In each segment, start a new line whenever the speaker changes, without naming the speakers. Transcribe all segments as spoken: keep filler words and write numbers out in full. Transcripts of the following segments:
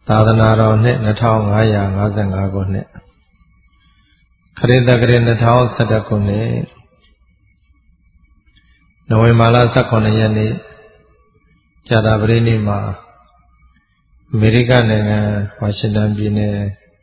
သာသနာတော်နှစ်နှစ်ထောင်ငါးရာငါးဆယ်ငါးခုနှစ်ခရစ်သက္ကရာနှစ်ထောင်ဆယ်တစ်ခုနှစ်နိုဝင်ဘာလဆယ့်ခုနှစ်ရက်နေ့ဇာတာပတိနေ့မှာအမေရိကန်နိုင်ငံဝါရှင်တန်ပြည်နယ်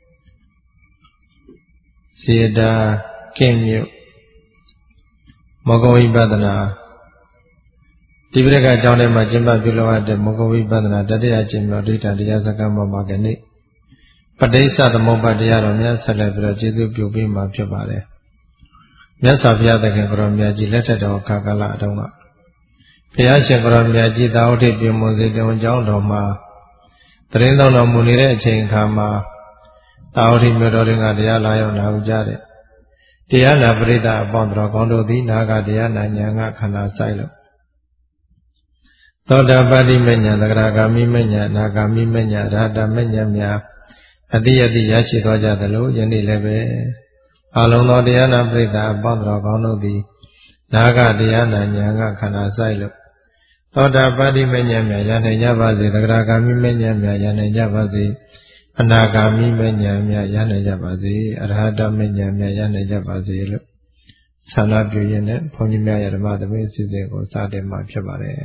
စီရတာကင်းမြို့မောဂဝိပဿနာဒီပရိက္ခအကြောင်းထဲမှာကျင်းပပြုလုပ်ရတဲ့မောဂဝိပဿနာတတိယကျင့်မြောက်ဒိဋ္ဌတရားစကားမှာကနေ့ပဋိစ္စသမုပ္ပါဒတရားတော်များဆက်လက်ပြီးတော့ကျေးဇူးပြုပေးမှာဖြစ်ပါတယ်မြတ်စွာဘုရားသခင်ကိုရောမြတ်ကြီးလက်ထက်တော်ခါကာလအတုန်းကဘုရားရှင်ကိုရောမြတ်ကြီးသာဝတိပြမွန်စေတုံကျောင်းတော်မှာတရင်တော်တော်မူနေတဲ့အချိန်အခါမှာသာဝတိမြို့တော်တွင်ကတရားလာရောက်နာယူကြတဲ့တရားနာပရိသတ်အပေါင်းတော်ကောင်းတို့သည်နာဂတရားနာဉာဏ်ကခန္ဓာဆိုင်လို့သောတာပတိမဉ္ဇဏ်သဂရဂာမိမဉ္ဇဏ်အနာဂာမိမဉ္ဇဏ်အရဟတမဉ္ဇဏ်များအတိအတိရရှိသွားကြသလိုယနေ့လည်းပဲအလုံးသောတရားနာပရိသတ်အပေါင်းတော်ကောင်းတို့သည်နာဂတရားနာဉာဏ်ကခန္ဓာဆိုင်လို့သောတာပတိမဉ္ဇဏ်များရနိုင်ကြပါစေသဂရဂာမိမဉ္ဇဏ်များရနိုင်ကြပါစေအနာဂါမိမဉ္ဇဉ်များရနိုင်ကြပါစေအရဟတမဉ္ဇဉ်များရနိုင်ကြပါစေလို့ဆန္ဒပြုရင်းနဲ့ဘုန်းကြီးများရဲ့ဓမ္မသမီးအစီအစဉ်ကိုစတင်မှာဖြစ်ပါတယ်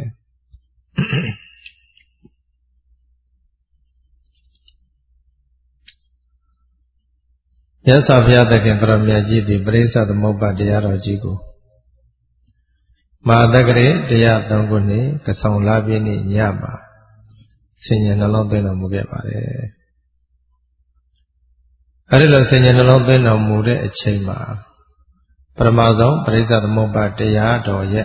မြတ်စွာဘုရားသခင်ကရောမြတ်ကြီးသည်ပရိစ္ဆေသမုပ္ပါတရားတော်ကြီးကိုမဟာသက္ကရေတရားသုံးခုနှစ်ကဆောင်လာပြည့်နေ့ညမှာဆင်ញံနှလုံးသွင်းတော်မူခဲ့ပါတယ်အဲဒီလိုဆင်ញံနှလုံးသွင်းတော်မူတဲ့အချိန်မှာပထမဆုံးပရိစ္ဆေသမုပ္ပါတရားတော်ရဲ့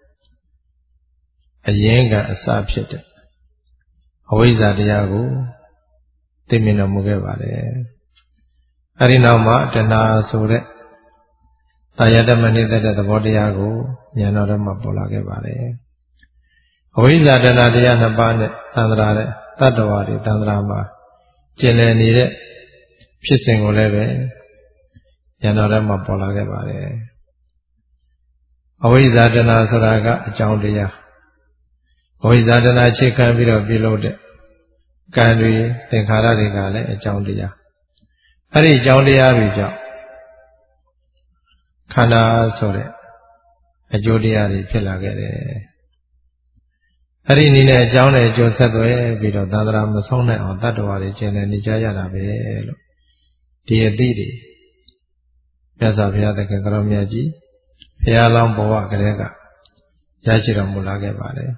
အရင်ကအစဖြစ်တဲ့အဝိဇ္ဇာတရားကိုသိမြင်တော်မူခဲ့ပါတယ်အဲဒီနောက်မှာတဏှာဆိုတဲ့တာယတမနေတဲ့သဘောတရားကိုဉာဏ်တော်ထဲမှာပေါ်လာခဲ့ပါတယ်အဝိဇ္ဇာတဏှာတရားနှစ်ပါးနဲ့သံဃာတဲ့တတ္တဝါတွေသံဃာမှာကျင်လည်နေတဲ့ဖြစ်စဉ်ကိုလည်းပဲဉာဏ်တော်ထဲမှာပေါ်လာခဲ့ပါတယ်အဝိဇ္ဇာတဏှာဆိုတာကအကြောင်းတရားအဝိဇ္ဇာတဏှာအခြေခံပြီးတော့ပြုလုပ်တဲ့ကံတွေသင်္ခါရတွေကလည်းအကြောင်းတရားအဲ့ဒီအကြောင်းတရားတွေကြောင့်ခန္ဓာဆိုတဲ့အကျိုးတရားတွေဖြစ်လာခဲ့တယ်အဲ့ဒီနည်းနဲ့အကြောင်းနဲ့အကျိုးဆက်သွယ်ပြီးတော့သန္တရာမဆုံးနိုင်အောင်တတ္တဝါတွေကျင်လည်နေကြရတာပဲလို့ဒီအသည့်တွေမြတ်စွာဘုရားသခင်ကရောမြတ်ကြီးဘုရားလောင်းဘဝကလေးကရရှိတော်မူလာခဲ့ပါတယ်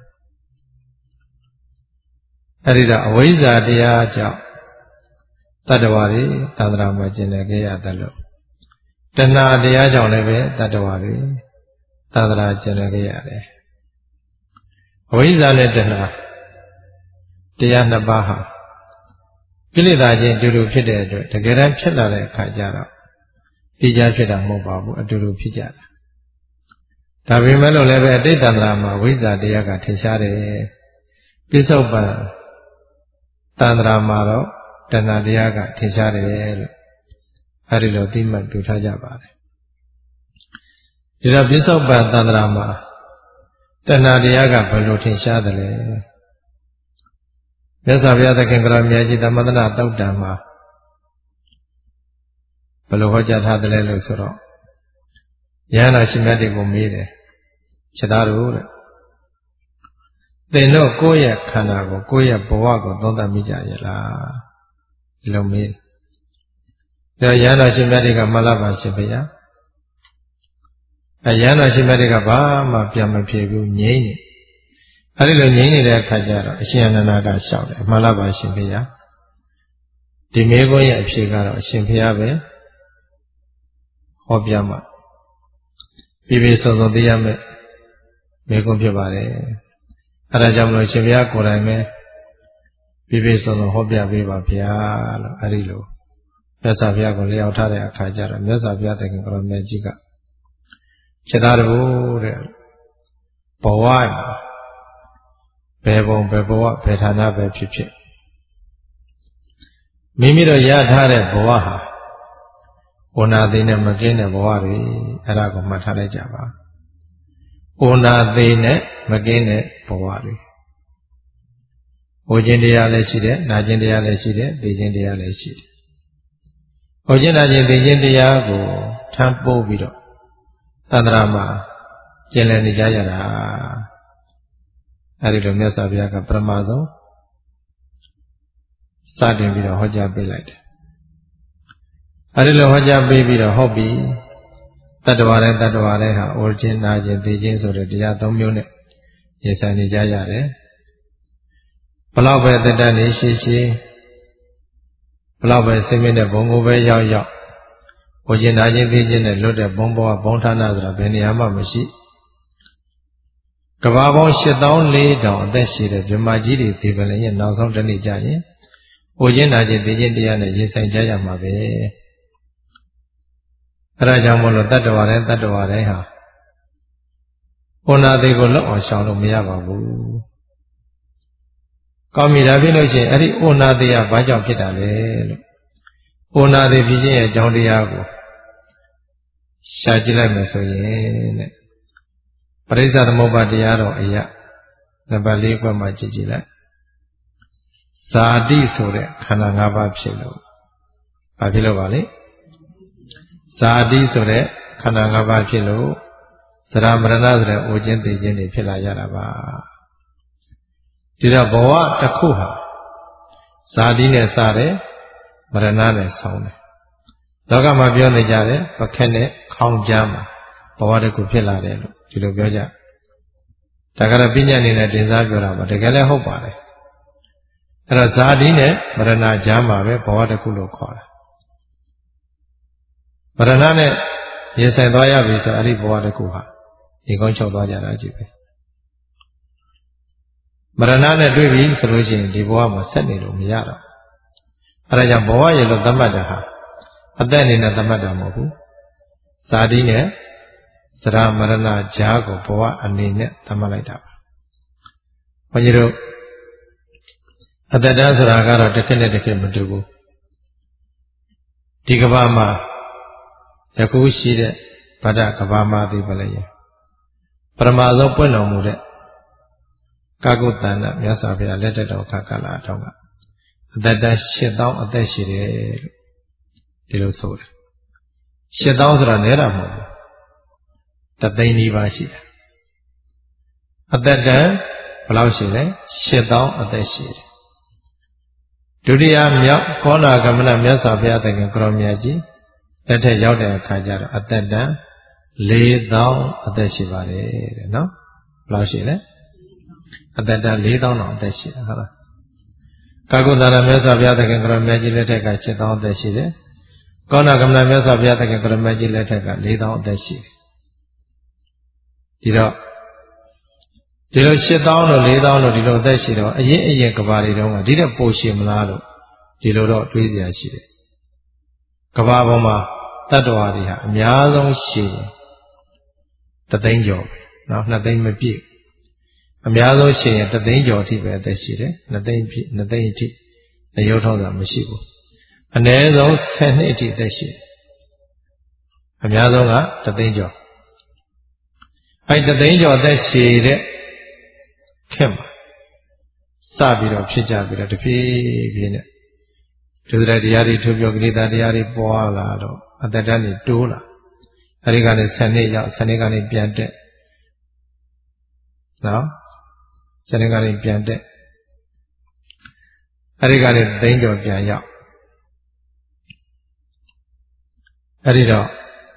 အဲ့ဒီတော့အဝိဇ္ဇာတရားကြောင့်တတ္တဝါတွေသန္တရာမှာကျင်လည်ခဲ့ရတယ်လို့တဏှာတရားကြောင့်လည်းပဲတတ္တဝါတွေသန္တရာကျင်လည်ခဲ့ရတယ်အဝိဇ္ဇာနဲ့တဏှာတရားနှစ်ပါးဟာကိလေသာချင်းအတူတူဖြစ်တဲ့အတွက်တကယ်တမ်းဖြစ်လာတဲ့အခါကျတော့ဒီကြားဖြစ်တာမဟုတ်ပါဘူးအတူတူဖြစ်ကြတာဒါပေမဲ့လို့လည်းပဲအတိတ်တန္တရာမှာဝိဇ္ဇာတရားကထင်ရှားတယ်ပြစ္ဆုတ်ပံတန္တရာမှာတော့တဏှာတရားကထင်ရှားတယ်လို့အဲဒီလိုသိမှတ်ပြုထားကြပါတယ်ဒီတော့ပြစ္ဆုတ်ပံတန္တရာမှာတဏှာတရားကဘယ်လိုထင်ရှားတယ်လဲမြတ်စွာဘုရားသခင်ကရောမြတ်ကြီးသမထနာသုတ်တံမှာဘယ်လိုဟောကြားထားတယ်လဲလို့ဆိုတော့ယန္တာရှင်မြတ်တွေကိုမေးတယ်ခြေသားတို့တဲ့သင်တို့ကိုယ့်ရဲ့ခန္ဓာကိုကိုယ့်ရဲ့ဘဝကိုသုံးသပ်မိကြရဲ့လားဒီလိုမေးတယ်ယန္တာရှင်မြတ်တွေကမှတ်လာပါရှင်ဗျာအယန္တာရှင်မြတ်တွေကဘာမှပြန်မဖြေဘူးငြိမ့်နေအဲဒီလိုငြိမ့်နေတဲ့အခါကျတော့အရှင်အနန္ဒာကလျှောက်တယ်မှန်လားပါရှင်ဖေဟာဒီမေခွန်းရဲ့အဖြေကတော့အရှင်ဖေဟာပဲဟောပြမှာပြည့်ပြည့်စုံစုံသိရမယ်မေခွန်းဖြစ်ပါတယ်အဲဒါကြောင့်မလို့ရှင်ဖေဟာကိုယ်တိုင်ပဲပြည့်ပြည့်စုံစုံဟောပြပေးပါဗျာလို့အဲဒီလိုမြတ်စွာဘုရားကိုလျှောက်ထားတဲ့အခါကျတော့မြတ်စွာဘုရားသခင်ကိုယ်တော်မြတ်ကြီးကခြေသားတို့တဲ့ဘဝဘယ်ဘုံဘယ်ဘဝဘယ်ဌာနပဲဖြစ်ဖြစ်မိမိတို့ရထားတဲ့ဘဝဟာဩနာသေးနဲ့မကင်းတဲ့ဘဝတွေအဲ့ဒါကိုမှတ်ထားလိုက်ကြပါဩနာသေးနဲ့မကင်းတဲ့ဘဝတွေဩ Ojin de Aleshide, Najin de Aleshide, Dijin de Aleshide. Ojin Najin Dijin de Yago, Tampo Vido, Tandrama, Jelani Jayara, Arido Mesaviaka Pramado, Sadin Vido Hoja Billet. Arilo Hoja Baby the hobby, Tadware Tadware, Origin Najin Dijin so the Diatom unit, Yes, I need Jayare. Palawe the Dani Shishi Palawe Simina Bongo Yao Yao Ojin Ajin Vijin and Luda Bombo Bontanazra Beniama Mashi Kavabon shit down lay down that she the Jumajiri people in Nazon Dani Jani Ojin Ajin Vijin Diana Jisan Jayamabe Rajamolo Tadware Tadwareha Ona de Golo or Shalo Miyababu Kami Rabiloche, Ari Ona de Abaja Kitale Ona de Vijay Jondiago Shajila Mesoyen Presa the Mobadiaro Aya Nabaliqua Majila Sadi Sore Kanangaba Pilo Pavilo Valley Sadi Sore Kanangaba Pilo Saramanazra Ojin de Jenny Pila Yaraba Dira Boa Takuha Sadine Sare Maranane Sound Doga Mabione Jare, Pakene, Kong Jama, Boa Kupila, Tilo Gaja Tagarabina in a desire, but a gala hopare. Razadine, Marana Jama, Boa Kulo Kora Maranane, yes, and Doya Visa Ari Boa Kuha, Nigoncho Doja Rajibe. Maranane Devi solution, Diboa Senilo Miara. Araja Boa Yellow Damadaha, a then in a Damadamahu. Sardine, Sara Marana Jago, Boa, and Nine Tamalaita. When you do at the dance, Ragara, the Kennedy came to go. Tigabama, Yakushi, Pada Kabama, the Balaya. Pramado Puno. Kagutana, Yasavia, letter of Kakala Tonga. That that shit down at that shit. Tilo soul. Shit down the Ranera. That they need Vashida. At that time, Palaushile, shit down at that shit. Today I'm Yak, Kona Gamana Yasavia, the Kromiaji. Let her out there, Kajar. At that time, lay down at that shivare. No? Palaushile. At that time, lay down on that shit. Kagudana Mesavia, the Gramaji, let her get down that shit. Kona Gamna Mesavia, the Gramaji, let her lay down that shit. Did you sit down or lay down or did you that shit? A year a year Kabari, did a push him lado. Did you not twist your shit? Kababoma, Tatuaria, Miazon shit. The danger. Now nothing may be. A miado share the danger of tea at the city, nothing, nothing, the Yotoda Mashigo. And there those sanity the shit. A miadonga, the danger. I the danger of that shade came. Sabiro Pijabi at the P. To the Diari to Yogita Diari Boalado, at the Dani Dula. Arigani Sanega, Sanegani Piante. Now? Senegani Piante Arigani danger of Jaya Arida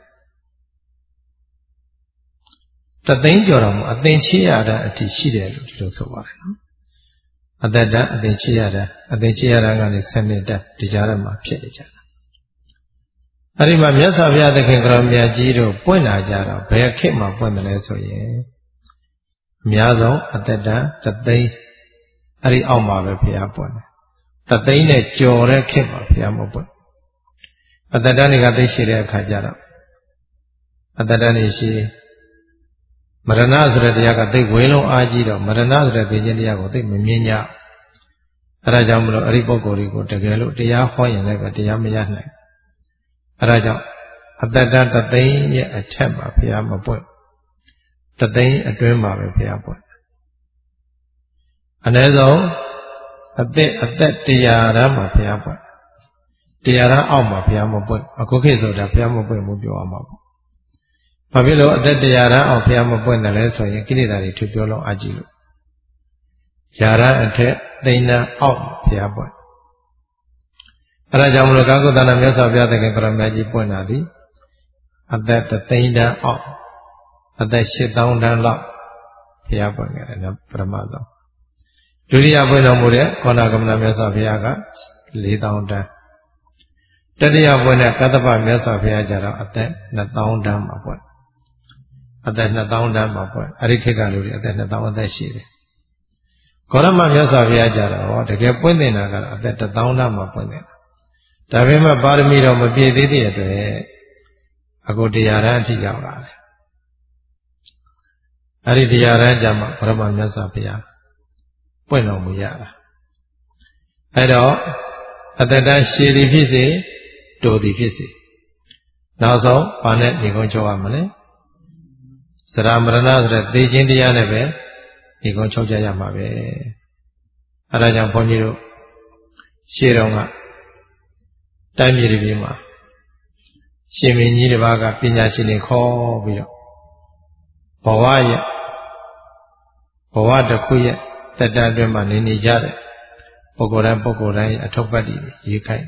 the danger of a Denchiada at Tichida to so far. At that a Denchiada, a Denchiada is sending that Tijarama Piedja. Arima Yasavia the Kingramia Giro, Buena Jara, Bear came up when the lesson, ye. Miazo at that day, Ari Alma Piapon. That they net your came up Piamopo. At the Danica de Shiria Kajara. At the Danishi Maranazra Diaga de Guelo Agiro, Maranazra de Diago de Mimia Rajamlo Ribogorigo, Tegelo, Diahoy and Eva Diamiana. Raja at that day a temper Piamopo. The day a dream of a pair boy. Another အသက်အသက်တရားရမ်းမှာဘုရားပွင့်တရားရမ်းအောက်မှာဘုရားမပွင့်အခုခေတ်ဆိုတာဘုရားမပွင့်ဘူးပြောရမှာပေါ့ဘာဖြစ်လို့အသက်တရားရမ်းအောက်ဘုရားမပွင့်တယ်လဲဆိုရင်ကိလေသာတွေထူပြောလုံးအကြည့်လို့ယာရအထက်သိဏအောက်ဘုရားပွင့်အဲဒါကြောင့်မလို့ကာကုသနာမြတ်စွာဘုရားတကယ်ကရမကြီးပွင့်လာသည်အသက်သိဏအောက်အသက်ရှစ်သောင်းတန်းလောက်ဘုရားပွင့်ခဲ့တယ်နော်ပထမဆုံးဒုတိယပွင့်တော်မူတဲ့ခောဏကမဏမြတ်စွာဘုရားကလေးသောင်းတန်းတတိယပွင့်တဲ့ကတ္တပမြတ်စွာဘုရားကျတော့အသက်နှစ်သောင်းတန်းမှာပွင့်အသက်နှစ်သောင်းတန်းမှာပွင့်အဲ့ဒီခေတ်ကလူတွေအသက်နှစ်သောင်းအသက်ရှိတယ်ဂေါရမမြတ်စွာဘုရားကျတော့တကယ်ပွင့်နေတာကတော့အသက်တစ်သောင်းတန်းမှာပွင့်နေတာဒါပေမဲ့ပါရမီတော်မပြည့်သေးတဲ့အတွက်အခုတရားရန်အထိရောက်လာတယ်အဲ့ဒီတရားရန်ကြမှာဂေါရမမြတ်စွာဘုရားပွင့်တော်မူရတာအဲ့တော့အတ္တတရှည်သည်ဖြစ်စေတိုသည်ဖြစ်စေနောက်ဆုံးဘာနဲ့ညီကုန်းချုပ်ရမလဲစရမရဏဆိုတဲ့သိခြင်းတရားနဲ့ပဲညီကုန်းချုပ်ကြရမှာပဲအဲ့ဒါကြောင့်ဘုန်းကြီးတို့ရှေ့တော်ကတိုင်းပြည်တွေမှာရှင်မင်းကြီးတစ်ပါးကပညာရှင်တွေခေါ်ပြီးတော့ဘဝရဲ့ဘဝတစ်ခုရဲ့တက်တအတွင်းမှာနေနေကြတဲ့ပုဂ္ဂိုလ်တိုင်းပုဂ္ဂိုလ်တိုင်းအထောက်ပံ့တွေရေးခိုင်း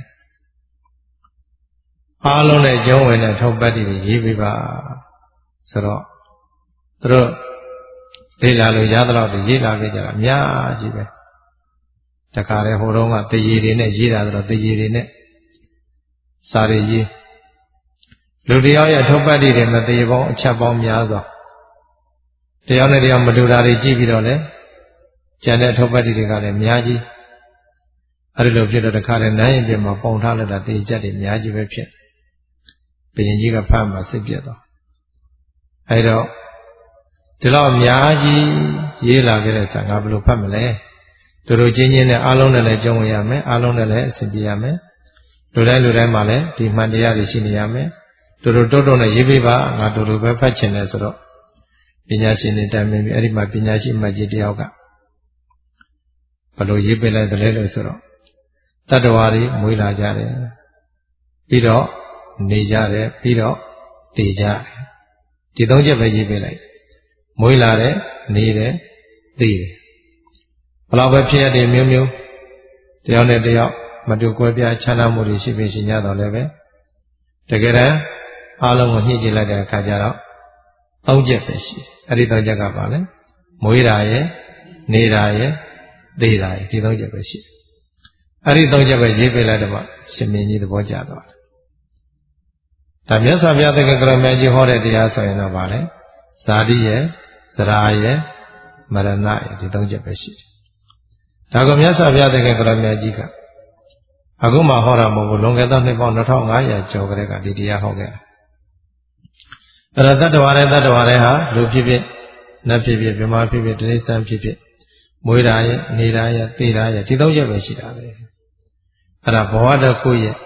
အားလုံးနဲ့ကျုံးဝင်တဲ့အထောက်ပံ့တွေရေးပေးပါဆိုတော့သူတို့လေ့လာလို့ရသလောက်ရေးလာခဲ့ကြတာအများကြီးပဲတခါလေဟိုတုန်းကတရေတွေနဲ့ရေးတာဆိုတော့တရေတွေနဲ့စာတွေရေးလူတယောက်ရဲ့အထောက်ပံ့တွေမတရေပေါင်းအချက်ပေါင်းများစွာတယောက်နဲ့တယောက်မတူတာတွေကြည့်ပြီးတော့လေကျန်တဲ့အထောက်ပံ့တွေကလည်းအများကြီးအဲ့ဒီလိုဖြစ်တော့တခါတည်းနိုင်ရင်ပြင်မှာပုံထားလိုက်တာတေချက်တွေအများကြီးပဲဖြစ်ဘုရင်ကြီးကဖတ်မှစစ်ပြတ်သွားအဲ့တော့ဒီလောက်အများကြီးရေးလာခဲ့တဲ့စာငါဘယ်လိုဖတ်မလဲတို့တို့ချင်းချင်းနဲ့အားလုံးနဲ့လည်းကြုံရမယ်အားလုံးနဲ့လည်းအဆင်ပြေရမယ်လူတိုင်းလူတိုင်းမှာလည်းဒီမှန်တရားတွေရှိနေရမယ်တို့တို့တုတ်တုတ်နဲ့ရေးပေးပါငါတို့တို့ပဲဖတ်ချင်တယ်ဆိုတော့ပညာရှင်တွေတိုင်ပင်ပြီးအဲ့ဒီမှာပညာရှိမှကြီးတယောက်ကဘယ်လိုရေးပေးလိုက်သလဲလို့ဆိုတော့တတ္တဝါတွေမွေးလာကြတယ်ပြီးတော့နေကြတယ်ပြီးတော့တည်ကြတယ်ဒီသုံးချက်ပဲရေးပေးလိုက်မွေးလာတယ်နေတယ်တည်တယ်ဘယ်လောက်ပဲဖြစ်ရတဲ့မျိုးမျိုးတယောက်နဲ့တယောက်မတူကွဲပြားခြားနားမှုတွေရှိပြီးရှင်ကြတော့လည်းပဲတကယ်တမ်းအားလုံးကိုညှိကြည့်လိုက်တဲ့အခါကျတော့သုံးချက်ပဲရှိတယ်အဲ့ဒီသုံးချက်ကပါလဲမွေးတာရဲ့နေတာရဲ့သေးတာရဲ့ဒီသုံးချက်ပဲရှိတယ်အဲ့ဒီသုံးချက်ပဲရေးပေးလိုက်တော့ရှင်မင်းကြီးသဘောကျသွားတယ်ဒါမြတ်စွာဘုရားတကယ်ကရမကြီးဟောတဲ့တရားဆိုရင်တော့ဗာလဲဇာတိရဲ့သရာရဲ့မရဏရဲ့ဒီသုံးချက်ပဲရှိတယ်ဒါကမြတ်စွာဘုရားတကယ်ကရမကြီးကအခုမှဟောတာမဟုတ်ဘူးလွန်ခဲ့သောနှစ်ပေါင်းနှစ်ထောင်ငါးရာကျော်ကလေးကဒီတရားဟောခဲ့တာအဲ့ဒါတတ္တဝါရဲ့တတ္တဝါရဲ့ဟာလူဖြစ်ဖြစ်နတ်ဖြစ်ဖြစ်မြမဖြစ်ဖြစ်တိရစ္ဆာန်ဖြစ်ဖြစ်မွေးတာရဲ့နေတာရဲ့သိတာရဲ့ဒီသုံးချက်ပဲရှိတာပဲအဲ့ဒါဘဝတစ်ခုရဲ့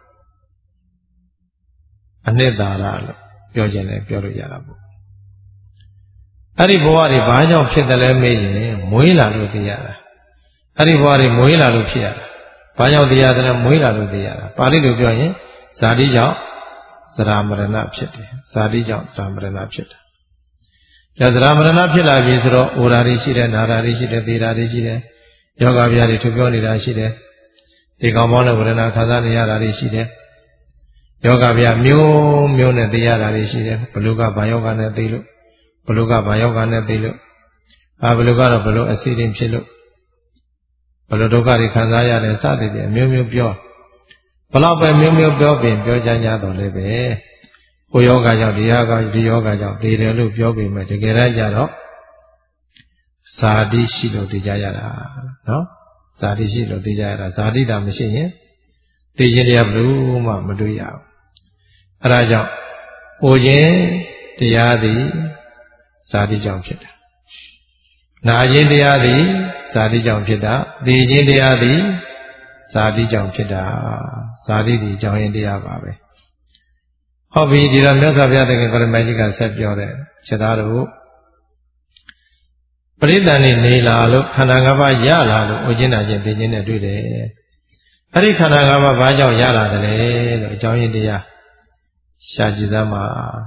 အနှစ်သာရလို့ပြောခြင်းလည်းပြောလို့ရတာပေါ့အဲ့ဒီဘဝတွေဘာကြောင့်ဖြစ်တယ်လဲမေးရင်မွေးလာလို့သိရတာအဲ့ဒီဘဝတွေမွေးလာလို့ဖြစ်ရတာဘာကြောင့်သိရတယ်လဲမွေးလာလို့သိရတာပါဠိလိုပြောရင်ဇာတိကြောင့်သရမရဏဖြစ်တယ်ဇာတိကြောင့်သရမရဏဖြစ်တယ်ဒါသရမရဏဖြစ်လာပြီဆိုတော့အိုရာတွေရှိတယ်နာရာတွေရှိတယ်သေရာတွေရှိတယ်ယောဂဗျာတွေထူပြောနေတာရှိတယ်ဒီကောင်မောင်းတဲ့ဝေဒနာခံစားနေရတာတွေရှိတယ်ယောဂဗျာမျိုးမျိုးနဲ့သိရတာတွေရှိတယ်ဘလူကဘာယောဂနဲ့သိလို့ဘလူကဘာယောဂနဲ့သိလို့အာဘလူကတော့ဘလူအစီရင်ဖြစ်လို့ဘလူဒုက္ခတွေခံစားရတယ်စသည်ဖြင့်မျိုးမျိုးပြောဘလောက်ပဲမျိုးမျိုးပြောပြင်ပြောကြကြတော့လည်းပဲကိုယောဂကြောင့်ဒီယောဂဒီယောဂကြောင့်သိတယ်လို့ပြောပေမဲ့တကယ်တမ်းကျတော့ဇာတိရှိလို့သိကြရတာနော်ဇာတိရှိလို့သိကြရတာဇာတိတာမရှိရင်သိခြင်းတရားဘလို့မှမတွေ့ရဘူးအဲဒါကြောင့်ဟိုခြင်းတရားသည်ဇာတိကြောင့်ဖြစ်တာနာခြင်းတရားသည်ဇာတိကြောင့်ဖြစ်တာသိခြင်းတရားသည်ဇာတိကြောင့်ဖြစ်တာဇာတိသည်ကြောင့်ရင်တရားပါပဲဟုတ်ပြီဒီတော့မြတ်စွာဘုရားတကယ်ကရမကြီးကဆက်ပြောတဲ့ခြေသားတို့ပရိသန်နေနေလာလို့ခန္ဓာ၅ပါးရလာလို့ဥကျင်းတာချင်းသိချင်းနဲ့တွေ့တယ်အဲ့ဒီခန္ဓာ၅ပါးဘာကြောင့်ရလာတယ်လဲလို့အကြောင်းရင်းတရားရှာကြည့်သမှာ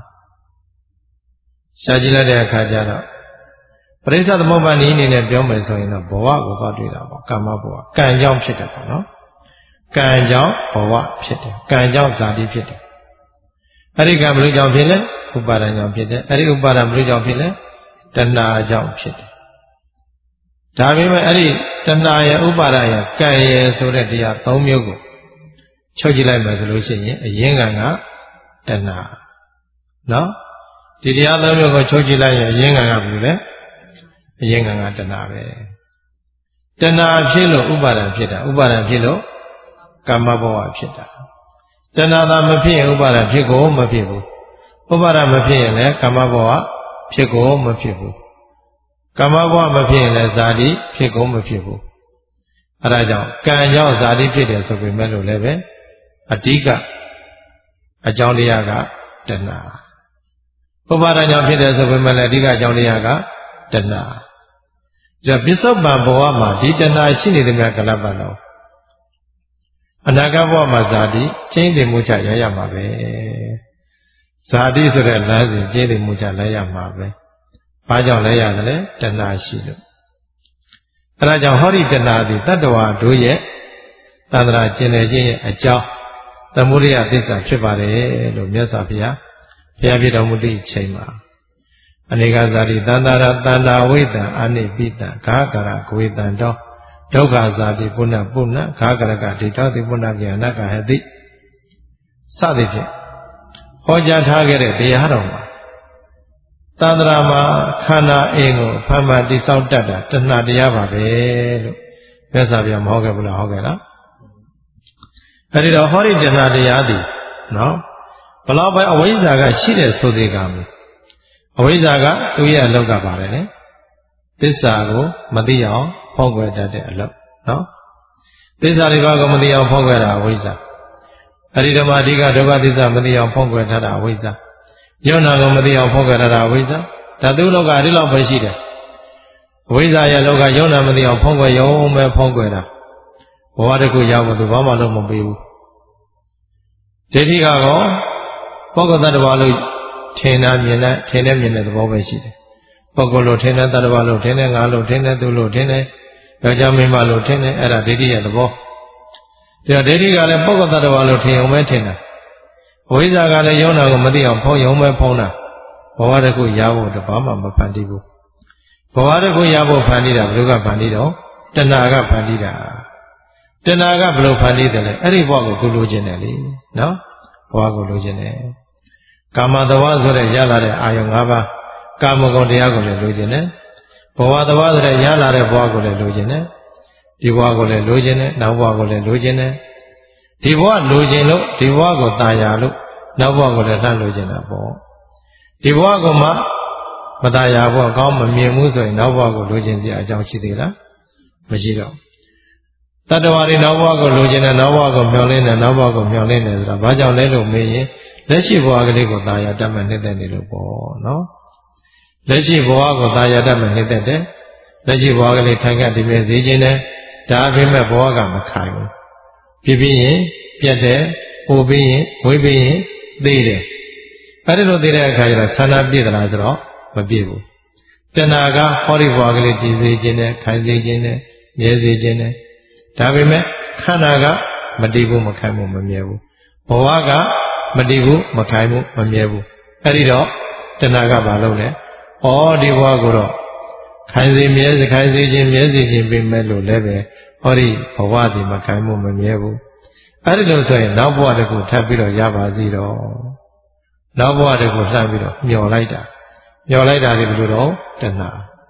ရှာကြည့်လိုက်တဲ့အခါကျတော့ပရိစ္ဆေသမုပ္ပါဒ်နည်းအနေနဲ့ပြောမယ်ဆိုရင်တော့ဘဝကိုသွားတွေ့တာပေါ့ကာမဘဝကံကြောင့်ဖြစ်တယ်ပေါ့နော်ကံကြောင့်ဘဝဖြစ်တယ်ကံကြောင့်ဇာတိဖြစ်တယ်အဲ့ဒီကံဘယ်လိုကြောင့်ဖြစ်လဲဥပါဒံကြောင့်ဖြစ်တယ်အဲ့ဒီဥပါဒံဘယ်လိုကြောင့်ဖြစ်လဲတဏှာကြောင့်ဖြစ်တယ်ဒါပေမဲ့အဲ့ဒီတဏှာရဲ့ဥပါဒရဲ့ကံရဲ့ဆိုတဲ့တရား၃မျိုးကိုချုပ်ကြည့်လိုက်မယ်ဆိုလို့ရှိရင်အရင်ကံကတဏှာနော်ဒီတရား၃မျိုးကိုချုပ်ကြည့်လိုက်ရင်အရင်ကံကဘယ်လိုလဲအရင်ကံကတဏှာပဲတဏှာဖြစ်လို့ဥပါဒံဖြစ်တာဥပါဒံဖြစ်လို့ကာမဘဝဖြစ်တာတဏှာသာမဖြစ်ရင်ဥပါဒံဖြစ်ကိုမဖြစ်ဘူးဥပါဒံမဖြစ်ရင်လည်းကာမဘဝဖြစ်ကိုမဖြစ်ဘူးကာမဘဝမဖြစ်ရင်လည်းဇာတိဖြစ်ကိုမဖြစ်ဘူးအဲဒါကြောင့်ကံကြောင့်ဇာတိဖြစ်တယ်ဆိုပေမဲ့လို့လည်းပဲအဓိကအကြောင်းတရားကတဏှာဥပါဒံကြောင့်ဖြစ်တယ်ဆိုပေမဲ့လည်းအဓိကအကြောင်းတရားကတဏှာဒါပစ္စုပ္ပန်ဘဝမှာဒီတဏှာရှိနေတယ်များကလပ်ပါတော့အနာဂတ်ဘဝမှာဇာတိကျင်းတယ်မှုချရရမှာပဲဇာတိဆိုတဲ့လမ်းစဉ်ကျင်းတယ်မှုချလဲရမှာပဲဘာကြောင့်လဲရတယ်လဲတဏှာရှိလို့အဲဒါကြောင့်ဟောဒီတဏှာသည်တတ္တဝါတို့ရဲ့သန္တရာကျင်လည်ခြင်းရဲ့အကြောင်းသမုဒိယသစ္စာဖြစ်ပါတယ်လို့မြတ်စွာဘုရားဘုရားပြတော်မူသည့်ချိန်မှာအနေကဇာတိတန္တရာတန္တာဝိတံအနိပိတံဂါကရဂဝေတံတောဒုက္ခဇာတိပုဏ္ဏပုဏ္ဏဂါကရကဒိဋ္ဌောတိပုဏ္ဏကေအနကဟတိစသည်ဖြင့်ဟောကြားထားခဲ့တဲ့တရားတော်မှာသန္တရာမှာခန္ဓာအင်းကိုဖန်မှန်တိဆောက်တတ်တာတဏှာတရားပါပဲလို့မြတ်စွာဘုရားမဟောခဲ့ဘူးလားဟောခဲ့လားအဲဒီတော့ဟောဒီတဏှာတရားသည်နော်ဘလောက်ပဲအဝိဇ္ဇာကရှိတဲ့ဆိုသေးကမူအဝိဇ္ဇာကသူရဲ့အလောက်ကပါတယ်လေသစ္စာကိုမသိအောင်ဖောက်ွယ်တတ်တဲ့အလောက်နော်သစ္စာတွေဘာကိုမသိအောင်ဖောက်ွယ်တာအဝိဇ္ဇာအဲဒီဓမ္မအဓိကဒုက္ခသစ္စာမသိအောင်ဖောက်ွယ်တတ်တာအဝိဇ္ဇာယုံနာကိုမသိအောင်ဖောက်ွယ်တတ်တာအဝိဇ္ဇာဓာတုလောကဒီလောက်ပဲရှိတယ်အဝိဇ္ဇာရဲ့လောကယုံနာမသိအောင်ဖောက်ွယ်ရုံပဲဖောက်ွယ်တာဘဝတစ်ခုရောက်လို့သူဘာမှလုပ်မပေးဘူးဒိဋ္ဌိကတော့ပုဂ္ဂိုလ်တ attva လို့ထင်တာမြင်တဲ့ထင်တဲ့မြင်တဲ့သဘောပဲရှိတယ်ပုဂ္ဂိုလ်လို့ထင်တဲ့တ attva လို့ထင်တဲ့ငါလို့ထင်တဲ့သူလို့ထင်တဲ့ယောက်ျားမိန်းမလို့ထင်တဲ့အဲ့ဒါဒိဋ္ဌိရဲ့သဘောဒါဒိဋ္ဌိကလည်းပုဂ္ဂိုလ်တ attva လို့ထင်ုံပဲထင်တာဝိဇ္ဇာကလည်းယုံနာကိုမသိအောင်ဖုံးယုံပဲဖုံးတာဘဝတစ်ခုရဖို့တဘာမှမဖန်တီးဘူးဘဝတစ်ခုရဖို့ဖန်တီးတာဘယ်လိုကဖန်တီးတော့တဏှာကဖန်တီးတာတဏှာကဘယ်လိုဖန်တီးတယ်လဲအဲ့ဒီဘဝကိုသူလိုချင်တယ်လေနော်ဘဝကိုလိုချင်တယ်ကာမတဝါဆိုတဲ့ရလာတဲ့အာယုံ၅ပါးကာမဂုဏ်တရားကိုလည်းလိုချင်တယ်ဘဝတဝါဆိုတဲ့ရလာတဲ့ဘဝကိုလည်းလိုချင်တယ်ဒီဘဝကိုလည်းလိုချင်တယ်နောက်ဘဝကိုလည်းလိုချင်တယ်ဒီဘဝလိုချင်လို့ဒီဘဝကိုตายရလို့နောက်ဘဝကိုလည်းလှမ်းလိုချင်တာပေါ့ဒီဘဝကိုမှမตายရဘဝကောင်းမမြင်ဘူးဆိုရင်နောက်ဘဝကိုလိုချင်စရာအကြောင်းရှိသေးလားမရှိတော့တတ္တဝါတွေနောက်ဘဝကိုလိုချင်တယ်နောက်ဘဝကိုမျှော်လင့်တယ်နောက်ဘဝကိုမျှော်လင့်တယ်ဆိုတာဘာကြောင့်လဲလို့မေးရင်လက်ရှိဘဝကလေးကိုตายရတတ်မှနေတဲ့နေလို့ပေါ့နော်လက်ရှိဘဝကိုตายရတတ်မှနေတဲ့တယ်လက်ရှိဘဝကလေးခိုင်ခန့်တည်မြဲစေခြင်းနဲ့ဒါအပြင်မဲ့ဘဝကမခိုင်ဘူးဖြစ်ပြီးရင်ပြတ်တယ်ပို့ပြီးရင်ဝေးပြီးရင်သိတယ်အဲဒီလိုသိတဲ့အခါကျတော့ဆန္ဒပြည့်သလားဆိုတော့မပြည့်ဘူးတဏှာကဟောဒီဘဝကလေးတည်စေခြင်းနဲ့ခိုင်စေခြင်းနဲ့မြဲစေခြင်းနဲ့ဒါပေမဲ့ခန္ဓာကမတည်ဘူးမခိုင်ဘူးမမြဲဘူးဘဝကမတည်ဘူးမခိုင်ဘူးမမြဲဘူးအဲ့ဒီတော့တဏှာကဘာလုပ်လဲဩဒီဘဝကိုတော့ခိုင်စေမြဲစေခိုင်စေခြင်းမြဲစေခြင်းပြင်မဲ့လို့လည်းပဲဟောဒီဘဝဒီမခိုင်ဘူးမမြဲဘူးအဲ့ဒီလိုဆိုရင်နောက်ဘဝတစ်ခုထပ်ပြီးတော့ရပါစီတော့နောက်ဘဝတစ်ခုလှမ်းပြီးတော့မျောလိုက်တာမျောလိုက်တာဒီဘယ်လိုတော့တဏှာ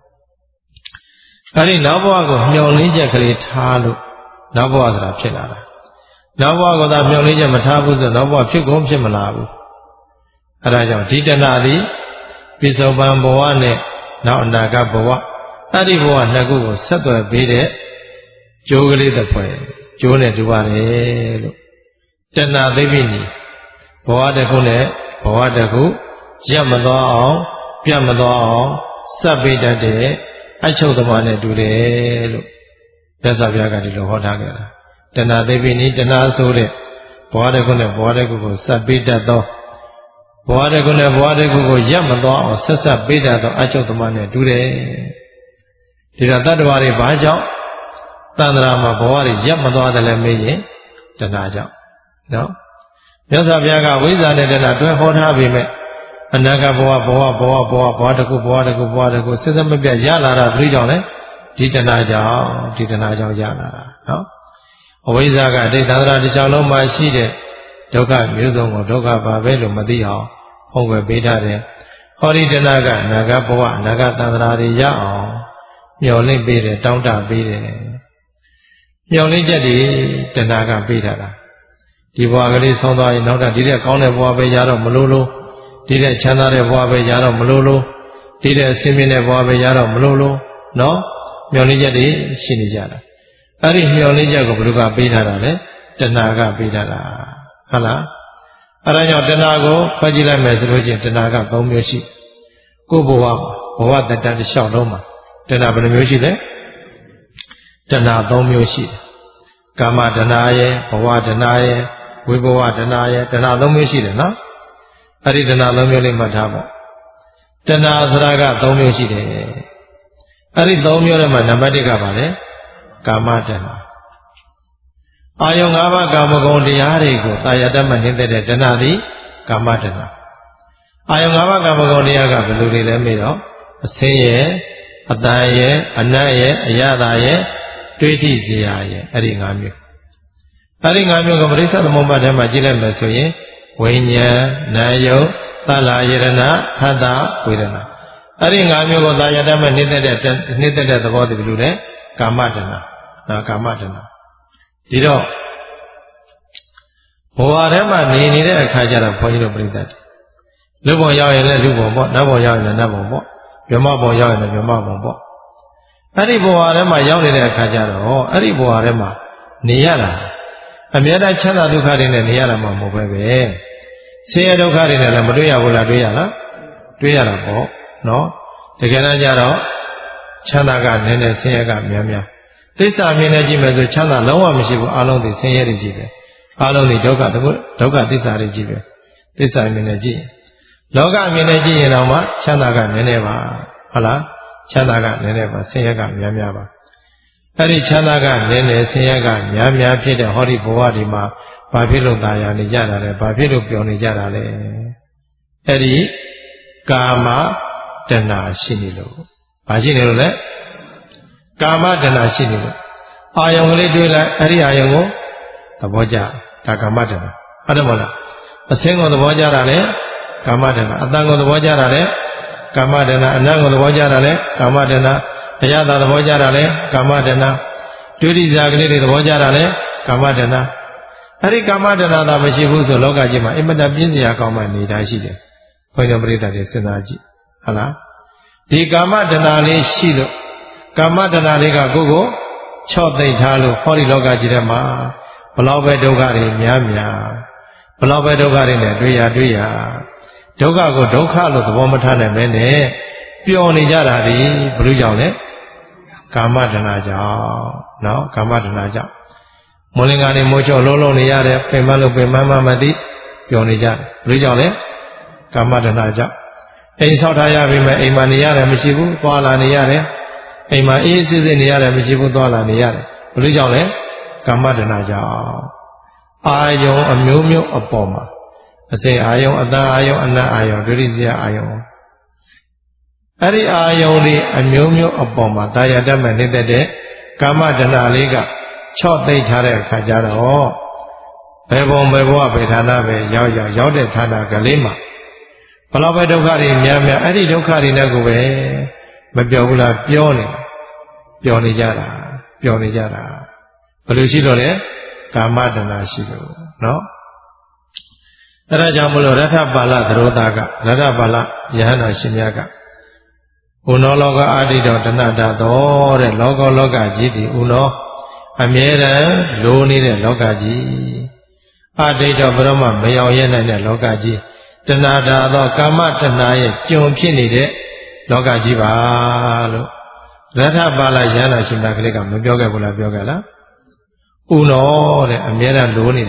အဲ့ဒီနောက်ဘဝကိုမျောလင်းချက်ကလေးထားလို့နောက်ဘဝဆိုတာဖြစ်လာတာနောက်ဘဝကသာမျောလင်းချက်မထားဘူးဆိုနောက်ဘဝဖြစ်ကုန်ဖြစ်မလာဘူးအဲဒါကြောင့်ဒီတဏှာသည်ပိစုံပန်ဘဝနဲ့နောက်အနာဂတ်ဘဝအဲ့ဒီဘဝနှစ်ခုကိုဆက်သွယ်ပေးတဲ့ကြိုးကလေးတစ်ဖွဲ့ကျိုးနဲ့တူပါတယ်လို့တဏှာသိပိနိဘဝတစ်ခုနဲ့ဘဝတစ်ခုရပ်မသွားအောင်ပြတ်မသွားအောင်စပ်ပေးတတ်တဲ့အချုပ်သမားနဲ့တူတယ်လို့မြတ်စွာဘုရားကဒီလိုဟောထားခဲ့တာတဏှာသိပိနိတဏှာဆိုတဲ့ဘဝတစ်ခုနဲ့ဘဝတစ်ခုကိုဆက်ပေးတတ်သောဘဝတစ်ခုနဲ့ဘဝတစ်ခုကိုရပ်မသွားအောင်ဆက်ဆက်ပေးတတ်သောအချုပ်သမားနဲ့တူတယ်ဒီတော့တတ္တဝါတွေဘာကြောင့်တန်ត្រာမှာဘဝတွေရပ်မသွားတယ်လဲမေးရင်တဏှာကြောင့်နော်မြတ်စွာဘုရားကဝိဇ္ဇာနဲ့တဏှာတွဲဟောထားပေမဲ့အနာဂတ်ဘဝဘဝဘဝဘဝဘဝတစ်ခုဘဝတစ်ခုဘဝတစ်ခုဆက်ဆက်မပြတ်ရလာတာဘယ်ကြောင့်လဲဒီတဏှာကြောင့်ဒီတဏှာကြောင့်ရလာတာနော်အဝိဇ္ဇာကအတိတ်သန္တရာတစ်လျှောက်လုံးမှာရှိတဲ့ဒုက္ခမျိုးစုံကိုဒုက္ခပါပဲလို့မသိအောင်ဖုံးကွယ်ပေးထားတယ်ဟောဒီတဏှာကအနာဂတ်ဘဝအနာဂတ်သန္တရာတွေရအောင်မျှော်လင့်ပေးတယ်တောင်းတပေးတယ်မျှော်လင့်ချက်တွေတဏှာကပေးထားတာဒီဘဝကလေးဆုံးသွားရင်နောက်တော့ဒီတဲ့ကောင်းတဲ့ဘဝပဲရတော့မလို့လို့ဒီတဲ့ချမ်းသာတဲ့ဘဝပဲရတော့မလို့လို့ဒီတဲ့အဆင်းမြင့်တဲ့ဘဝပဲရတော့မလို့လို့နော်မျှော်လင့်ချက်တွေရှိနေကြတာအဲ့ဒီမျှော်လင့်ချက်ကိုဘယ်သူကပေးထားတာလဲတဏှာကပေးထားတာဟုတ်လားအဲ့ဒါကြောင့်တဏှာကိုဖတ်ကြည့်လိုက်မယ်ဆိုလို့ရှိရင်တဏှာက၃မျိုးရှိကိုယ်ဘဝဘဝတတ္တတစ်လျှောက်လုံးမှာတဏှာဘယ်နှမျိုးရှိလဲတဏှာ၃မျိုးရှိတယ်ကာမတဏှာရဲ့ဘဝတဏှာရဲ့ဝိဘဝတဏှာရဲ့တဏှာ၃မျိုးရှိတယ်နော်အဲ့ဒီတဏှာ၃မျိုးလေးမှတ်ထားပါတဏှာဆိုတာက၃မျိုးရှိတယ်အဲ့ဒီ၃မျိုးထဲမှာနံပါတ်၁ကပါလေကာမတဏှာအာယုံ၅ပါးကာမဂုဏ်တရားတွေကိုသာယာတတ်မှနှိမ့်တဲ့တဏှာသည်ကာမတဏှာအာယုံ၅ပါးကာမဂုဏ်တရားကဘယ်လိုတွေလဲမေးတော့အဆင်းရဲ့အတန်ရဲ့အနတ်ရဲ့အရသာရဲ့တွေးကြည့်စရာရဲ့အဲ့ဒီ၅မျိုးအဲ့ဒီ၅မျိုးကပရိစ္ဆေသမုပ္ပါဒ်ထဲမှာကြည့်လိုက်မယ်ဆိုရင်ဝိညာဉ်နာယုတ်သလယရဏခတ္တဝေဒနာအဲ့ဒီ၅မျိုးကိုသာယာတတ်မှနှိမ့်တဲ့နှိမ့်တဲ့သဘောတည်းဘယ်လိုလဲကာမတဏှာနာကာမတဏှာဒီတော့ဘဝထဲမှာနေနေတဲ့အခါကျတော့ဘုန်းကြီးတို့ပြိတ္တလူဘုံရောက်ရင်လည်းလူဘုံပေါ့နတ်ဘုံရောက်ရင်လည်းနတ်ဘုံပေါ့ဗြဟ္မဘုံရောက်ရင်လည်းဗြဟ္မဘုံပေါ့အဲ့ဒီဘဝထဲမှာရောက်နေတဲ့အခါကျတော့အဲ့ဒီဘဝထဲမှာနေရတာအမြဲတမ်းချမ်းသာဒုက္ခတွေနဲ့နေရတာမှမဟုတ်ပဲပဲဆင်းရဲဒုက္ခတွေနဲ့လည်းမတွေ့ရဘူးလားတွေ့ရလားတွေ့ရတာပေါ့နော်တကယ်တမ်းကျတော့ချမ်းသာကနည်းနည်းဆင်းရဲကများများသစ္စာမြင်နေကြည့်မယ်ဆိုချမ်းသာလုံးဝမရှိဘူးအလုံးတွေဆင်းရဲတွေကြီးပဲအလုံးတွေဒုက္ခဒုက္ခသစ္စာတွေကြီးပဲသစ္စာမြင်နေကြည့်လောကမြင်နေကြည့်ရင်တော့မှချမ်းသာကနည်းနည်းပါဟုတ်လားချမ်းသာကနည်းနည်းပါဆင်းရဲကများများပါအဲ့ဒီချမ်းသာကနည်းနည်းဆင်းရဲကများများဖြစ်တဲ့ဟောဒီဘဝဒီမှာဘာဖြစ်လို့ตายရနေကြတာလဲဘာဖြစ်လို့ပျော်နေကြတာလဲအဲ့ဒီကာမတဏှာရှိနေလို့ဘာရှိနေလို့လဲကာမတဏှာရှိနေလို့အာယုံကလေးတွေးလိုက်အဲ့ဒီအာယုံကိုသဘောကျဒါကာမတဏှာဟုတ်တယ်မဟုတ်လားအစင်းကိုသဘောကျတာလေကာမတဏှာအတန်ကိုသဘောကျတာလေကာမတဏှာအနတ်ကိုသဘောကျတာလေကာမတဏှာအယတာသဘောကျတာလေကာမတဏှာတွေးတိစားကလေးတွေသဘောကျတာလေကာမတဏှာအဲ့ဒီကာမတဏှာသာမရှိဘူးဆိုလောကကြီးမှာအင်မတန်ပြင်းစရာကောင်းမှနေတာရှိတယ်ဘုန်းကြီးပရိသတ်တွေစဉ်းစားကြည့်ဟုတ်လားဒီကာမတဏှာလေးရှိလို့ကာမတဏှာလေးကကိုယ့်ကိုချော့သိမ့်ထားလို့ဟောဒီလောကကြီးထဲမှာဘလောက်ပဲဒုက္ခတွေများများဘလောက်ပဲဒုက္ခတွေနဲ့တွေ့ရတွေ့ရဒုက္ခကိုဒုက္ခလို့သဘောမထားနိုင်မဲနဲ့ပျော်နေကြတာဒီဘယ်လိုကြောင့်လဲကာမတဏှာကြောင့်နော်ကာမတဏှာကြောင့်မောလင်္ကာနေမိုးချော့လုံးလုံးနေရတယ်ပင်မလို့ပင်မမမသိပျော်နေကြတယ်ဘယ်လိုကြောင့်လဲကာမတဏှာကြောင့်အိမ်ဆောက်ထားရပြီမဲ့အိမ်မှာနေရတယ်မရှိဘူးသွားလာနေရတယ်အိမ်မှာအေးအေးဆေးဆေးနေရတယ်မရှိဘူးသွားလာနေရတယ်ဘယ်လိုကြောင့်လဲကာမတဏှာကြောင့်အာယုံအမျိုးမျိုးအပေါ်မှာအစိအာယုံအတန်အာယုံအနတ်အာယုံဒုတိယအာယုံအဲ့ဒီအာယုံလေးအမျိုးမျိုးအပေါ်မှာတာယာတတ်မဲ့နေတဲ့ကာမတဏှာလေးကချော့သိမ့်ထားတဲ့အခါကျတော့ဘယ်ဘုံဘယ်ဘဝဘယ်ဌာနပဲရောက်ရောက်ရောက်တဲ့ဌာနကလေးမှာဘလောက်ပဲဒုက္ခတွေများများအဲ့ဒီဒုက္ခတွေနဲ့ကိုပဲမပြောဘူးလားပြောနေတာပြောနေကြတာပြောနေကြတာဘယ်လိုရှိတော့လဲကာမတဏှာရှိလို့နော်အဲဒါကြောင့်မလို့ရထပါဠသရောတာကရထပါဠယဟန္တာရှင်များကဥနောလောကအာတိတောတဏှတာတော်တဲ့လောကလောကကြီးဒီဥနောအမြဲတမ်းလိုနေတဲ့လောကကြီးအာတိတောဘရမမရောက်ရဲနိုင်တဲ့လောကကြီးတဏှာတာသောကာမတဏှာရဲ့ကျုံဖြစ်နေတဲ့လောကကြီးပါလို့ Ratha Bala Yana Shinakalika, Mabioga Bula Biogala Uno, the Amira Luni,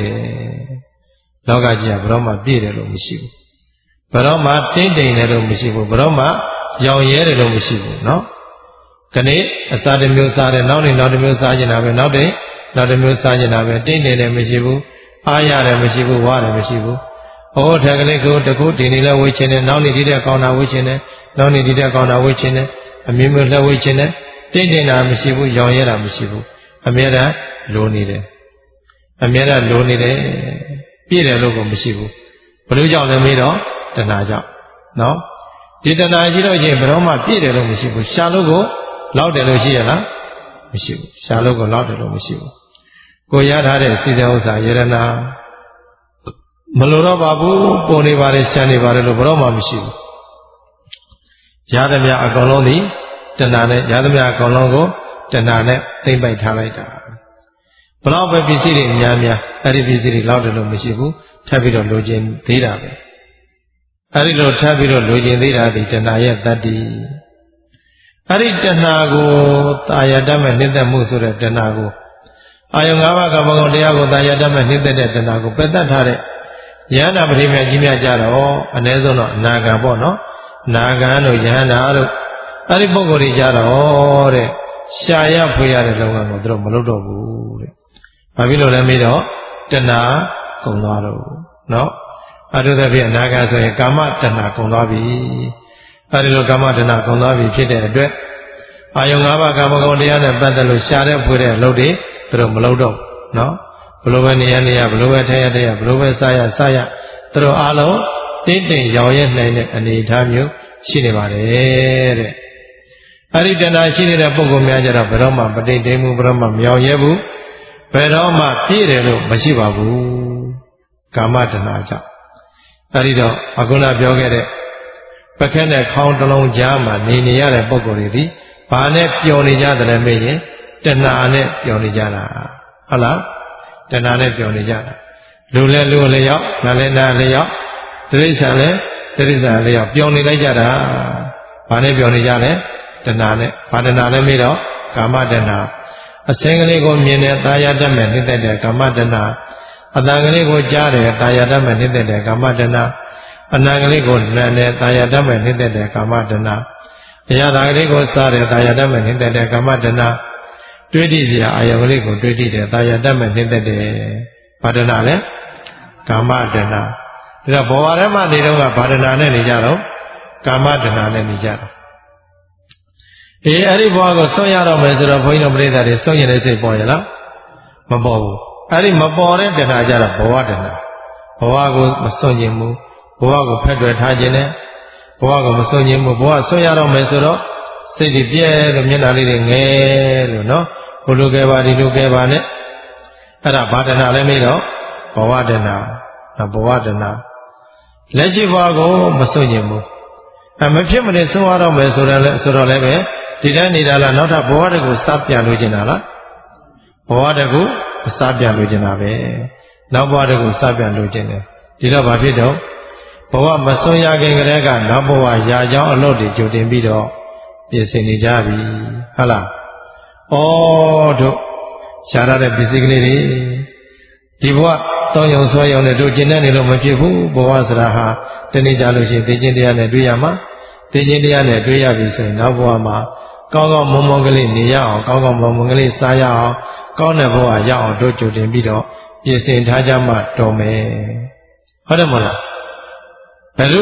Logaja, Brahma, Bidelo Mishibu. Brahma, Tindin, Mishibu, Brahma, Young Yero Mishibu, no? Kane, a sudden Musar, not in not the Musajana, not a not the Musajana, Tindin, Mishibu, Ayara Mishibu, Wara Mishibu. Oh, Tagalego, the good Dinilla witch in it, now need a corner witch in it, now need a corner witch in it, a Mimula witch in it, Tindina Mishibu, Young Yera Mishibu, Amira, Lonide. Amira Lonide, Peter Logo Mishibu. Blue John the Middle, the Naja. No? Did the Najiro Jim Broma, Peter Mishibu, Shalogo, Loud Elogiana, Mishibu, Shalogo, Loud Elogiana. Goyada, Sidosa, Yerana. Malura Babu, Pony Varis, Shani Varelo Broma Mishibu. Yadamia Akoloni, Tanane, Yadamia Kolongo, Tanane, think by Talaita. Brava visited in Yamia, Ari visited Laudelo Mishibu, Tabito Login, Tirabe. Arilo Tabito Login, Tirabe, Tanaya Dadi. Ari Tanago, Tayadam and Nida Musura Tanago. Ayongava Gamago, Diago, Tayadam and Nida Tanago, Petatare. Yana Brima Jimia Jaro, Anezono, Nagabono, Nagano, Yana, Aribogori Jaro, Shaya Puyare Longo, Dromolodo. Pavilo Lamido, Tana, Konaro, no? I do the Via Naga, so a Gama Tana Konavi. Arilo Gama Tana Konavi, Chita, Dwet. Ayongava Gamagonian and Bandalo Shara Pure, Lodi, Dromolodo, no? Blueniania, Bluetia, Blue Saya, Saya, through Alo, Tintin, Yoyan, and the Tamu, Shinivare. Aritana Shinida Pogo Majara Brahma, but they demu Brahma, Myayebu, Brahma, Tirelo, Mashibabu, Kamatanaja. Arido, Aguna Biogere, Pakana Count along Jama, Ninia Bogoridi, Pane Pionija, the Lemay, Tenane Pionijana. Allah. Tanane Pionijana. Lule Lulea, Nalena Lea, Teresa Le, Teresa Lea, Pionijana, Pane Pionijane, Tanane, Padanale Miro, Kamadana. A single go Mina, Tayadam and Nita, Kamadana. A Nangale go Jare, Tayadam and Nita, Kamadana. A Nangale go Nane, Tayadam and Nita, Kamadana. The Yadagale go Sare, Tayadam and Nita, Kamadana. Twenty years, I am only going to do that. I am done with the Padanale, Kamadana. The Boarama, they don't have Padanane Nijaro, Kamadana Nijaro. A Aribogo Soyaro Mesra Point of that is Soyan as a boiler. Mabo. Ari Mabore, the Najara Boadana. Boago Masonimu, Boago Pedro Tajane, Boago Masonimu, Boa Soyaro Mesro, say the dear, the Mianali, no? Ulugeva, Lugeva, Arabadana Lemiro, Boadana, Naboadana. Legivago, Masonimu. I'm a few minutes to our Mesuraleve, did I need a not a Boadago Sapia Luginala? Boadago, Sapia Luginave. Now Boadago Sapia Lugine. Did I Babido? Boa Masoya Gangrega, Naboa Yaja, Lodi, Jodin Bido, Yesenijabi, Hala. Oh, to Shara Bisigli. Diva, Tonyo Soy on the Dujanello Machibu, Boaz Raha, Tenijalushi, Tijindian and Duyama, Tijindian and Duyavis, Nabuama, Kongo Momogali, Nia, Kongo Momogali, Saya, Koneboa, Yao, Dojo, Dimbido, Yesin Tajama, Tome. Hadamola. Peru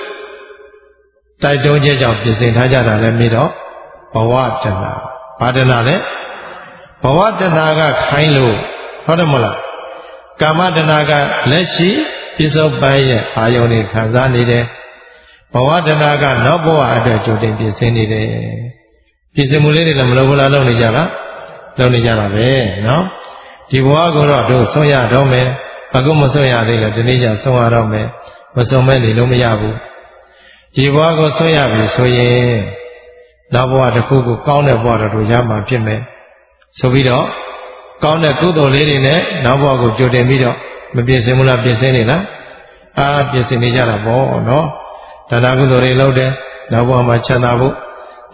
Taito Jajam, Yesin Tajara, Lemido, Bawatana, Padanale, Bawatanaga, Kailo, Hadamola. Kamadanaga, Leshi, Piso Baye, Ayoni, Kazani, Bawatanaga, Noboa, Jodin, Pisini, Pisimulated and Lobola Lonijala, Lonijala, no? Tiwago, Soya Dome, Agumo Soya, the Tunisia, Soa Dome, was so many Lumiabu. Tiwago Soya, Soye, Naboa, the Kuku, Counter Water to Yama Pime. So we don't. Count a good old lady, Nabogo Jodemido, maybe similar Pisenina, ah, Pisenijara, no, Tanago reloaded, Nabo Machanabu,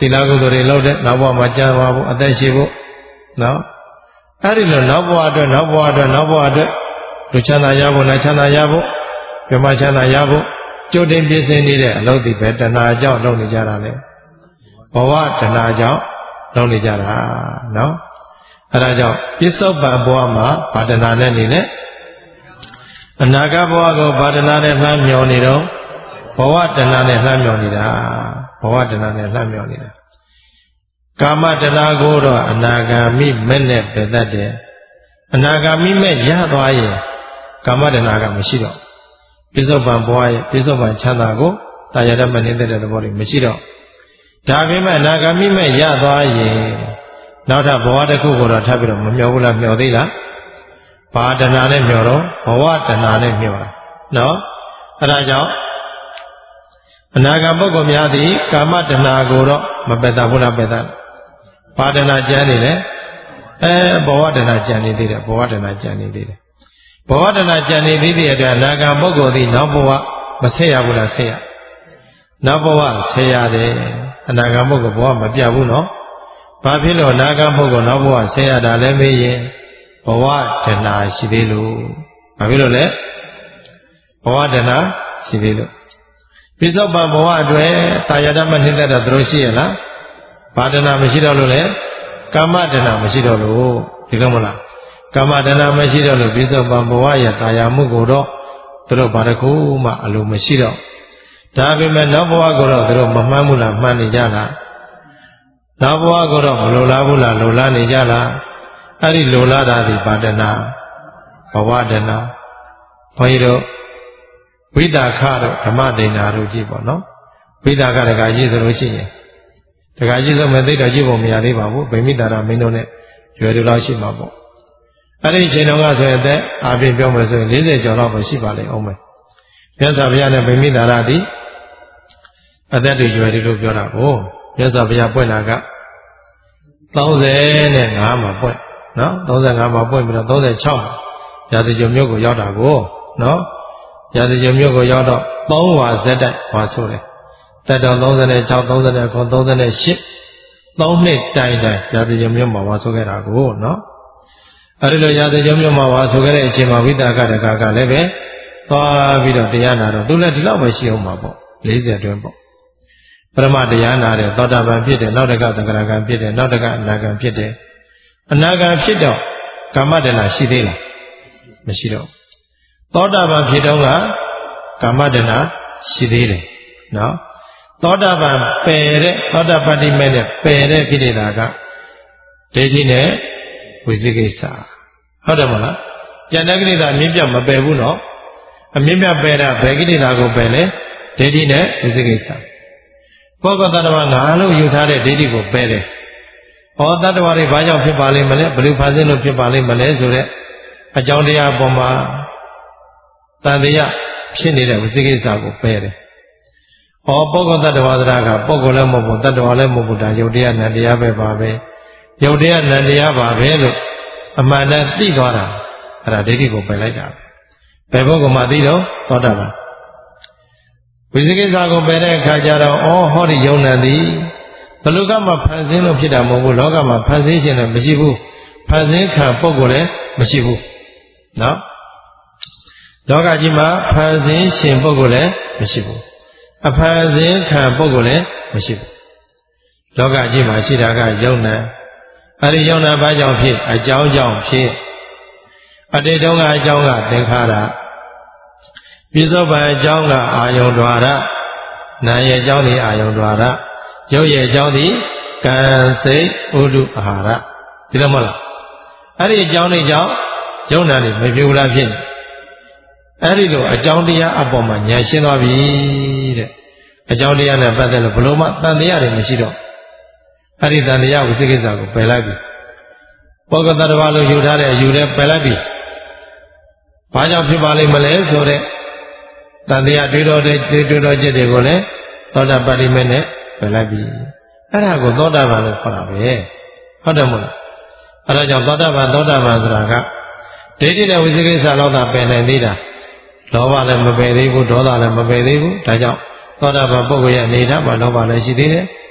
သီလကုသိုလ်တွေလုပ်တဲ့နောက်ဘဝမှာကျမ်းပါဖို့အသက်ရှိဖို့နော်အဲ့ဒီလိုနောက်ဘဝအတွက်နောက်ဘဝအတွက်နောက်ဘဝအတွက်လူချမ်းသာရဖို့နဲ့ချမ်းသာရဖို့ပြမချမ်းသာရဖို့ကြိုတင်ပြင်ဆင်နေတဲ့အလုပ်တွေပဲတဏှာကြောင့်လုပ်နေကြတာလေဘဝတဏှာကြောင့်လုပ်နေကြတာနော်အဲ့ဒါကြောင့်ပစ္စုပန်ဘဝမှာဘာတဏှာနဲ့နေလဲအနာဂတ်ဘဝကိုဘာတဏှာနဲ့လှမ်းမြော်နေတော့ဘဝတဏှာနဲ့လှမ်းမြော်နေတာဘဝတဏှာနဲ့လှမ်းမြော်နေတာကာမတဏှာကိုတော့အနာဂါမိမဲ့နဲ့ပယ်တတ်တယ်အနာဂါမိမဲ့ရသွားရင်ကာမတဏှာကမရှိတော့ပစ္စုပန်ဘဝရဲ့ပစ္စုပန်ချမ်းသာကိုတာယာတမနေတဲ့သဘောတွေမရှိတော့ဒါပေမဲ့အနာဂါမိမဲ့ရသွားရင်နောက်ထပ်ဘဝတစ်ခုကိုတော့ထပ်ပြီးတော့မမျှော်ဘူးလားမျှော်သေးလားဘာတဏှာနဲ့မျှော်တော့ဘဝတဏှာနဲ့မျှော်တာနော်အဲဒါကြောင့်အနာဂတ်ပုဂ္ဂိုလ်များသည်ကာမတဏှာကိုတော့မပယ်တတ်ဘူးလားပယ်တတ်ဘာတဏှာကြံနေလဲအဲဘဝတဏှာကြံနေသေးတယ်ဘဝတဏှာကြံနေသေးတယ်ဘဝတဏှာကြံနေသေးတဲ့အတွက်အနာဂတ်ပုဂ္ဂိုလ်သည်နောက်ဘဝမဆက်ရဘူးလားဆက်ရနောက်ဘဝဆက်ရတယ်အနာဂတ်ပုဂ္ဂိုလ်ဘဝမပြတ်ဘူးနော်ဘာဖြစ်လို့အနာဂတ်ပုဂ္ဂိုလ်နောက်ဘဝဆက်ရတာလဲမေးရင်ဘဝတဏှာရှိသေးလို့ဘာဖြစ်လို့လဲဘဝတဏှာရှိသေးလို့ပိဿပန်ဘဝအတွက်တာယာတမနှိမ့်တဲ့သူတို့ရှိရလားဘာတဏှာမရှိတော့လို့လဲကာမတဏှာမရှိတော့လို့ဒီလိုမလားကာမတဏှာမရှိတော့လို့ပိဿပန်ဘဝရဲ့တာယာမှုကိုတော့သူတို့ဘာတစ်ခုမှအလိုမရှိတော့ဒါပေမဲ့နောက်ဘဝကိုတော့သူတို့မမှန်းဘူးလားမှန်းနေကြလားနောက်ဘဝကိုတော့မလိုလားဘူးလားလိုလားနေကြလားအဲ့ဒီလိုလားတာဒီပါဒနာဘဝဒနာဘုန်းကြီးတို့ဝိတာခတို့ဓမ္မဒိဏတို့ကြည့်ပေါ့နော်ဝိတာခတကကြီးဆိုလို့ရှိရင်တကကြီးဆိုမဲ့သိတော့ကြည့်ဖို့မရသေးပါဘူးဗိမိတာရမင်းတို့နဲ့ရွယ်တူလောက်ရှိမှာပေါ့အဲ့ဒီအချိန်တုန်းကဆိုရင်အသက်အပြင်ပြောမယ်ဆိုရင်၄၀ကျော်လောက်ပဲရှိပါလေအောင်မယ်မြတ်စွာဘုရားနဲ့ဗိမိတာရသည်အသက်တွေရွယ်တယ်လို့ပြောတာကိုမြတ်စွာဘုရားပွင့်တာက၃၅မှာပွင့်နော်၃၅မှာပွင့်ပြီးတော့၃၆မှာရာဇဂျုံမြို့ကိုရောက်တာကိုနော်ရာဇဂျုံမြို့ကိုရောက်တော့၃ဝါဇက်တိုက်ဝါဆိုတယ်တက်တော်၃၆ ၃၉ ၃၈ သုံးနှစ်တိုင်တိုင်ရာဇဂျုံမြို့မှာဝါဆိုခဲ့တာကိုနော်အဲဒီလိုရာဇဂျုံမြို့မှာဝါဆိုခဲ့တဲ့အချိန်မှာဝိတာကတကကလည်းပဲသွားပြီးတော့တရားနာတော့သူလည်းဒီလောက်ပဲရှိအောင်ပါပေါ့၄၀အတွင်းပေါ့ပရမတရားနာတယ်သောတာပန်ဖြစ်တယ်နောက်တကသက္ကရာကံဖြစ်တယ်နောက်တကအနာကံဖြစ်တယ်အနာကံဖြစ်တော့ကာမတဏှာရှိသေးလားမရှိတော့သောတာပန်ဖြစ်တော့ကကာမတဏှာရှိသေးတယ်နော်သောတာပန်ပယ်တဲ့သောတာပတ္တိမဲ့နဲ့ပယ်တဲ့ဖြစ်နေတာကဒိဋ္ဌိနဲ့ဝိသိကိစ္စဟုတ်တယ်မလားဉာဏ်ကိလေသာအမြင့်ပြတ်မပယ်ဘူးနော်အမြင့်ပြတ်ပယ်တာဘယ်ကိလေသာကိုပယ်လဲဒိဋ္ဌိနဲ့ဝိသိကိစ္စပုဂ္ဂိုလ်တ attva ငါလို့ယူထားတဲ့ဒိဋ္ဌိကိုပယ်တယ်။ဟောတ attva တွေဘာကြောင့်ဖြစ်ပါလိမ့်မလဲဘယ်လိုဖန်ဆင်းလို့ဖြစ်ပါလိမ့်မလဲဆိုတဲ့အကြောင်းတရားပေါ်မှာတန်တရားဖြစ်နေတဲ့ဝိသိကိစ္စကိုပယ်တယ်။ဟောပုဂ္ဂိုလ်တ attva သရကပုဂ္ဂိုလ်လည်းမဟုတ်ဘူးတ attva လည်းမဟုတ်ဘူးဒါယုတ်တရားနံတရားပဲပါပဲ။ယုတ်တရားနံတရားပါပဲလို့အမှန်တန်သိသွားတာအဲ့ဒါဒိဋ္ဌိကိုပယ်လိုက်တာပဲ။ဘယ်ပုဂ္ဂိုလ်မှသိတော့သောတာပန်ဝိသိကိစ္စကိုပယ်တဲ့အခါကျတော့ဩဟောဒီယုံနံသည်ဘလူကမှဖန်ဆင်းလို့ဖြစ်တာမဟုတ်ဘူးလောကမှာဖန်ဆင်းခြင်းလည်းမရှိဘူးဖန်ဆင်းခံပုဂ္ဂိုလ်လည်းမရှိဘူးနော်လောကကြီးမှာဖန်ဆင်းရှင်ပုဂ္ဂိုလ်လည်းမရှိဘူးအဖန်ဆင်းခံပုဂ္ဂိုလ်လည်းမရှိဘူးလောကကြီးမှာရှိတာကယုံနံအဲဒီယုံနံဘာကြောင့်ဖြစ်အကြောင်းကြောင့်ဖြစ်အတိတ်တုန်းကအကြောင်းကသင်္ခါရပိဿပန်အကြောင်းကအာယုံ द्वार နာရဲ့အကြောင်းဒီအာယုံ द्वार ရုပ်ရဲ့အကြောင်းဒီကံစိတ်ဥဒုအာဟာရဒီလိုမဟုတ်လားအဲ့ဒီအကြောင်းတွေကြောင့်ယုံနာနေမဖြစ်ဘူးလားဖြစ်နေအဲ့ဒီလိုအကြောင်းတရားအပေါ်မှာဉာဏ်ရှင်းသွားပြီတဲ့အကြောင်းတရားနဲ့ပတ်သက်လို့ဘလို့မှတန်တရားတွေမရှိတော့အဲ့ဒီတန်တရားဝိသိကိစ္စကိုပယ်လိုက်ပြီပုဂ္ဂိုလ်တ attva လို့ယူထားတဲ့အယူနဲ့ပယ်လိုက်ပြီဘာကြောင့်ဖြစ်ပါလိမ့်မလဲဆိုတဲ့တန်တရားတွေးတော်တဲ့တွေးတော်จิตတွေကိုလည်းသောတာပတ္တိမေနဲ့ပယ်လိုက်ပြီအဲ့ဒါကိုသောတာပန်လို့ခေါ်တာပဲဟုတ်တယ်မဟုတ်လားအဲ့ဒါကြောင့်သောတာပန်သောတာပန်ဆိုတာကဒိဋ္ဌိနဲ့ဝိသိကိစ္စလောက်သာပယ်နိုင်သေးတာလောဘလည်းမပယ်သေးဘူးဒေါသလည်းမပယ်သေးဘူးဒါကြောင့်သောတာပန်ပုဂ္ဂိုလ်ရဲ့အနေထားမှာလောဘလည်းရှိသေးတယ်ဒ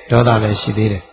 ဒေါသလည်းရှိသေးတယ်